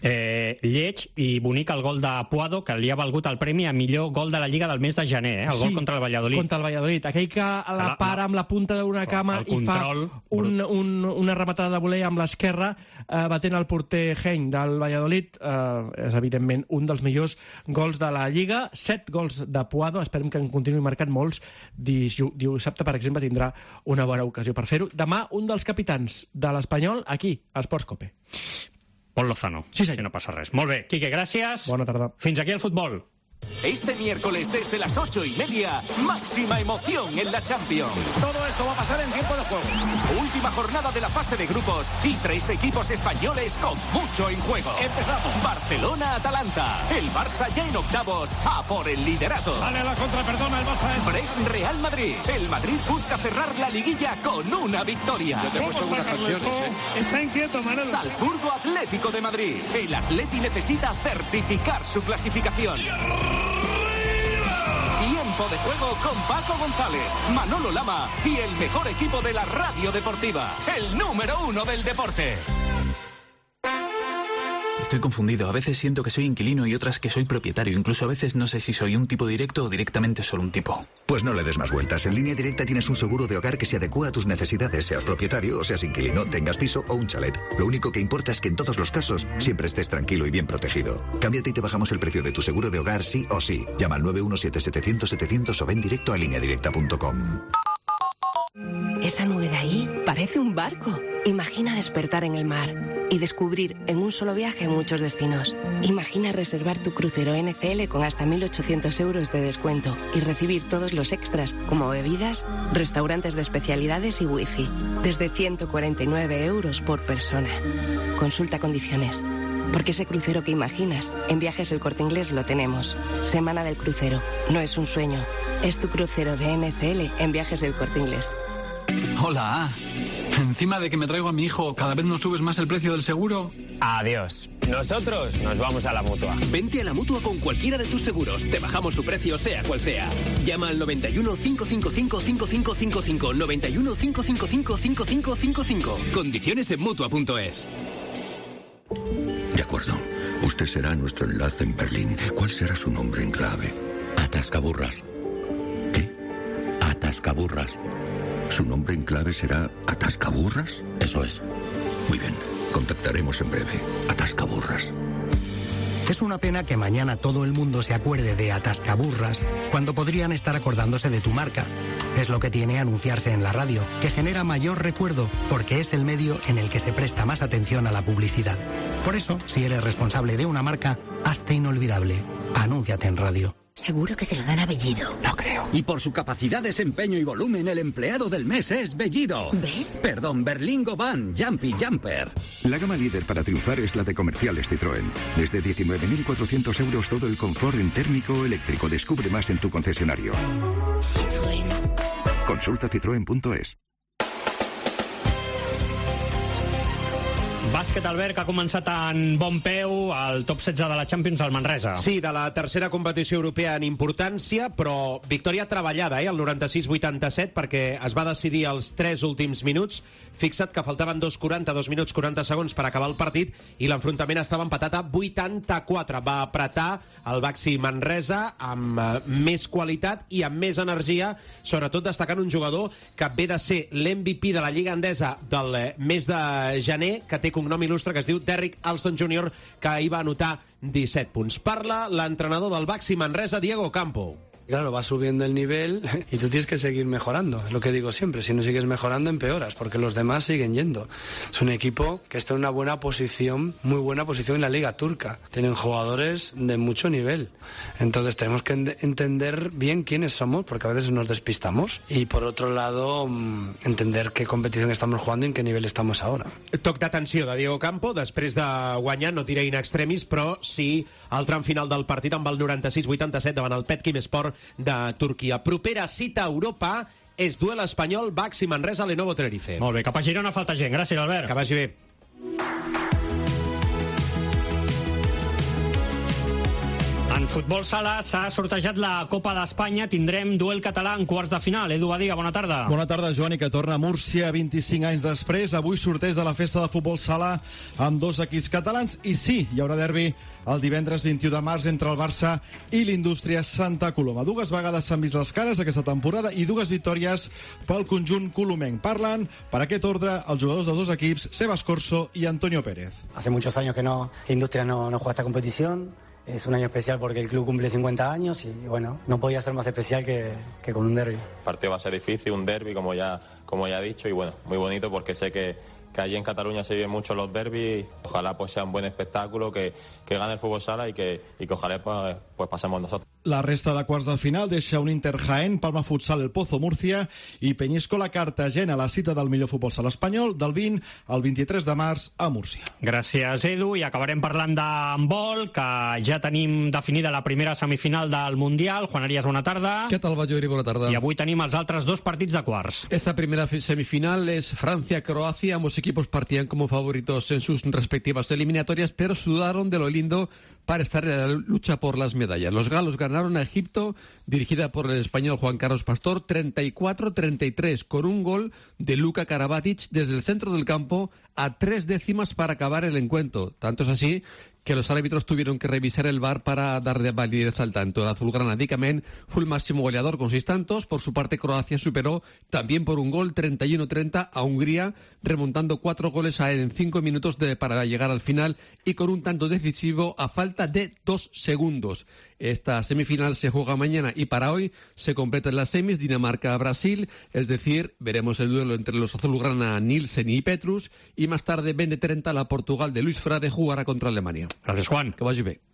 Lleig i bonic el gol de Puado, que li ha valgut el premi a millor gol de la Lliga del mes de gener, el gol contra el Valladolid. Contra el Valladolid. Aquell que la para amb la punta d'una cama i fa una rematada de voler amb l'esquerra batent el porter Hein del Valladolid. És evidentment un dels millors gols de la Lliga. 7 gols de Puado. Esperem que en continuï marcant molts. Dissabte, per exemple, tindrà una bona ocasió per fer-ho. Demà, un dels capitans de l'Espanyol, aquí, a Esports Cope. Pol Lozano. Sí, senyor. Si no passa res. Molt bé. Quique, gràcies. Bona tarda. Fins aquí el futbol. Este miércoles desde las 8:30, máxima emoción en la Champions. Todo esto va a pasar en tiempo de juego. Última jornada de la fase de grupos y 3 equipos españoles con mucho en juego. Empezamos. Barcelona-Atalanta. El Barça ya en octavos a por el liderato. Sale a la contra, perdona, el Barça es... Brest-Real Madrid. El Madrid busca cerrar la liguilla con una victoria. Yo te he puesto algunas canciones, Está inquieto, Manolo. Salzburgo-Atlético de Madrid. El Atleti necesita certificar su clasificación. Tiempo de juego con Paco González, Manolo Lama y el mejor equipo de la radio deportiva, el número 1 del deporte. Estoy confundido. A veces siento que soy inquilino y otras que soy propietario. Incluso a veces no sé si soy un tipo directo o directamente solo un tipo. Pues no le des más vueltas. En Línea Directa tienes un seguro de hogar que se adecua a tus necesidades, seas propietario o seas inquilino, tengas piso o un chalet. Lo único que importa es que en todos los casos siempre estés tranquilo y bien protegido. Cámbiate y te bajamos el precio de tu seguro de hogar sí o sí. Llama al 917-700-700 o ven directo a lineadirecta.com. Esa nube de ahí parece un barco. Imagina despertar en el mar y descubrir en un solo viaje muchos destinos. Imagina reservar tu crucero NCL con hasta 1.800 euros de descuento y recibir todos los extras como bebidas, restaurantes de especialidades y wifi. Desde 149 euros por persona. Consulta condiciones. Porque ese crucero que imaginas, en Viajes El Corte Inglés lo tenemos. Semana del crucero. No es un sueño. Es tu crucero de NCL en Viajes El Corte Inglés. Hola. Encima de que me traigo a mi hijo, ¿cada vez nos subes más el precio del seguro? Adiós. Nosotros nos vamos a la Mutua. Vente a la Mutua con cualquiera de tus seguros. Te bajamos su precio, sea cual sea. Llama al 91 555 5555. 91 555 5555. Condiciones en Mutua.es. De acuerdo. Usted será nuestro enlace en Berlín. ¿Cuál será su nombre en clave? Atascaburras. ¿Qué? Atascaburras. ¿Su nombre en clave será Atascaburras? Eso es. Muy bien. Contactaremos en breve. Atascaburras. Es una pena que mañana todo el mundo se acuerde de Atascaburras cuando podrían estar acordándose de tu marca. Es lo que tiene anunciarse en la radio, que genera mayor recuerdo porque es el medio en el que se presta más atención a la publicidad. Por eso, si eres responsable de una marca, hazte inolvidable. Anúnciate en radio. Seguro que se lo dan a Bellido. No creo. Y por su capacidad, desempeño y volumen, el empleado del mes es Bellido. ¿Ves? Perdón, Berlingo Van, Jumpy Jumper. La gama líder para triunfar es la de Comerciales Citroën. Desde 19.400 euros todo el confort en térmico o eléctrico. Descubre más en tu concesionario. Citroën. Consulta citroen.es. Bàsquet, Albert, que ha començat en bon peu al top 16 de la Champions al Manresa. Sí, de la tercera competició europea en importància, però victòria treballada, el 96-87, perquè es va decidir els 3 últims minuts. Fixa't que faltaven 2 minuts 40 segons per acabar el partit i l'enfrontament estava empatat a 84. Va apretar el Baxi Manresa amb més qualitat i amb més energia, sobretot destacant un jugador que ve de ser l'MVP de la Lliga Endesa del mes de gener, que té cognom il·lustre, que es diu Derrick Alston Jr., que ahir va anotar 17 punts. Parla l'entrenador del Baxi Manresa, Diego Campo. Claro, va subiendo el nivel y tú tienes que seguir mejorando, es lo que digo siempre, si no sigues mejorando empeoras, porque los demás siguen yendo. Es un equipo que está en una buena posición, muy buena posición en la Liga Turca, tienen jugadores de mucho nivel, entonces tenemos que entender bien quiénes somos, porque a veces nos despistamos, y por otro lado, entender qué competición estamos jugando y en qué nivel estamos ahora. Toc d'atenció de Diego Campo, després de guanyar, no diré in extremis, però sí al tram final del partit amb el 96-87 davant el Petkim Sport de Turquia. Propera cita a Europa és duel espanyol Baxi Manresa Lenovo Tenerife. Molt bé, cap a Girona falta gent. Gràcies, Albert. Que vagi bé. En futbol sala s'ha sortejat la Copa d'Espanya. Tindrem duel català en quarts de final. Edu Badia, bona tarda. Bona tarda, Joan, i que torna a Múrcia 25 anys després. Avui sorteig de la festa de futbol sala amb 2 equips catalans. I sí, hi haurà derbi el divendres 21 de març entre el Barça i l'Indústria Santa Coloma. 2 vegades s'han vist les cares aquesta temporada i 2 victòries pel conjunt colomenc. Parlen per aquest ordre els jugadors dels 2 equips, Sebas Corso i Antonio Pérez. Hace muchos años que Industria no juega esta competición. Es un año especial porque el club cumple 50 años y bueno, no podía ser más especial que con un derbi. El partido va a ser difícil, un derbi como ya he dicho, y bueno, muy bonito porque sé que allí en Cataluña se viven mucho los derbis. Ojalá pues sea un buen espectáculo, que gane el fútbol sala y que ojalá pues pasemos nosotros. La resta de quarts de final deixa un Inter Jaén, Palma Futsal, El Pozo, Múrcia i Peñíscola Cartagena, la cita del millor futbol sala espanyol del 20 al 23 de març a Múrcia. Gràcies, Edu, i acabarem parlant d'handbol, que ja tenim definida la primera semifinal del Mundial. Juan Arias, bona tarda. ¿Qué tal, Bayori? Bona tarda. I avui tenim els altres 2 partits de quarts. Esta primera semifinal es Francia-Croacia. Ambos equipos partían como favoritos en sus respectivas eliminatorias, pero sudaron de lo lindo para estar en la lucha por las medallas. Los galos ganaron a Egipto, dirigida por el español Juan Carlos Pastor, 34-33, con un gol de Luka Karabatic desde el centro del campo a 3 décimas para acabar el encuentro. Tanto es así que los árbitros tuvieron que revisar el VAR para darle validez al tanto. El azulgrana Dikamen fue el máximo goleador con 6 tantos. Por su parte, Croacia superó también por un gol, 31-30, a Hungría, remontando 4 goles en 5 minutos para llegar al final y con un tanto decisivo a falta de 2 segundos. Esta semifinal se juega mañana y para hoy se completan las semis Dinamarca-Brasil, es decir, veremos el duelo entre los azulgrana Nielsen y Petrus, y más tarde 20-30 la Portugal de Luis Frade jugará contra Alemania. Gracias, Juan. Que vagi bé.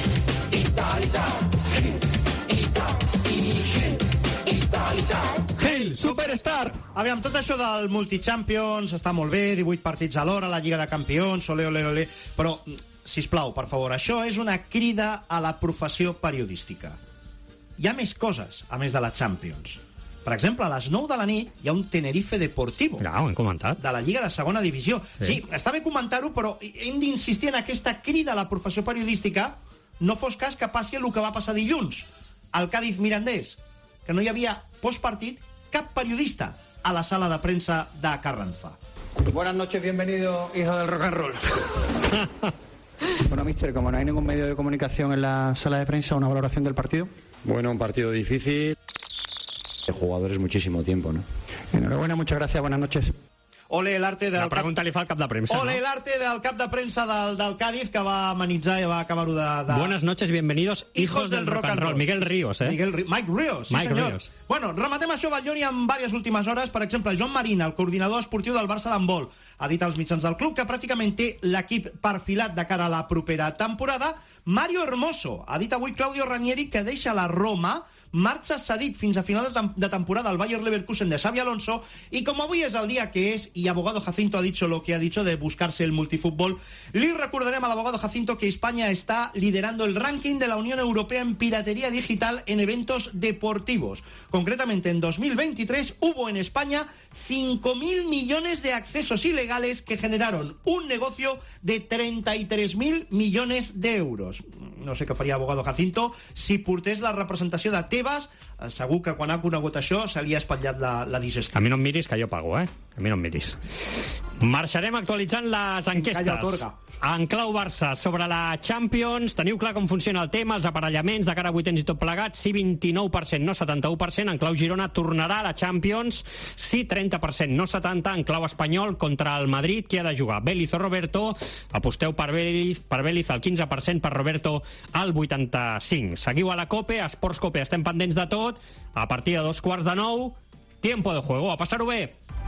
Gil, Superstar! Aviam, tot això del Multichampions està molt bé, 18 partits alhora, la Lliga de Campions, ole, ole, ole, però, sisplau, per favor, això és una crida a la professió periodística. Hi ha més coses, a més de la Champions. Per exemple, a les 9 de la nit hi ha un Tenerife Deportivo. Ja, ho hem comentat. De la Lliga de Segona Divisió. Sí, està bé comentar-ho, però hem d'insistir en aquesta crida a la professió periodística, no fos cas que passi el que va passar dilluns, al Cádiz Mirandés, que no hi havia postpartit cap periodista a la sala de premsa de Carranza. Buenas noches, bienvenido, hijo del rock and roll. Bueno, mister, como no hay ningún medio de comunicación en la sala de prensa, ¿una valoración del partido? Bueno, un partido difícil. De jugadores muchísimo tiempo, ¿no? Enhorabuena, muchas gracias, buenas noches. Ole l'arte del... La pregunta li fa al cap de premsa, Ole no? l'arte del cap de premsa del Cádiz, que va amenitzar i va acabar-ho de... Buenas noches, bienvenidos, hijos del rock and roll. Miguel Ríos, Mike Ríos, sí, Mike senyor. Ríos. Bueno, rematem això, Batllori, en diverses últimes hores. Per exemple, Joan Marín, el coordinador esportiu del Barça d'handbol, ha dit als mitjans del club que pràcticament té l'equip perfilat de cara a la propera temporada. Mario Hermoso ha dit avui Claudio Ranieri que deixa la Roma, marxa cedit fins a final de temporada al Bayer Leverkusen de Xabi Alonso, y como avui és el día que es y abogado Jacinto ha dicho lo que ha dicho de buscarse el multifútbol, li recordarem al abogado Jacinto que España está liderando el ranking de la Unión Europea en piratería digital en eventos deportivos. Concretamente, en 2023 hubo en España 5.000 millones de accesos ilegales que generaron un negocio de 33.000 millones de euros. No sé què faria abogado Jacinto si portés la representació de Tebas. Segur que quan ha conegut això se li ha espatllat la digestió. A mi no em miris, que jo pago, A mi no em miris. Marxarem actualitzant les enquestes. En clau Barça, sobre la Champions, teniu clar com funciona el tema, els aparellaments de cara a vuitens i tot plegat, sí 29%, no 71%, en clau Girona tornarà a la Champions, sí 30%, no 70%, en clau espanyol contra el Madrid, qui ha de jugar? Vélez o Roberto? Aposteu per Vélez al 15%, per Roberto al 85%. Seguiu a la COPE, a Esports COPE, estem pendents de tot, a partir de 8:15, tiempo de juego, a passar-ho bé!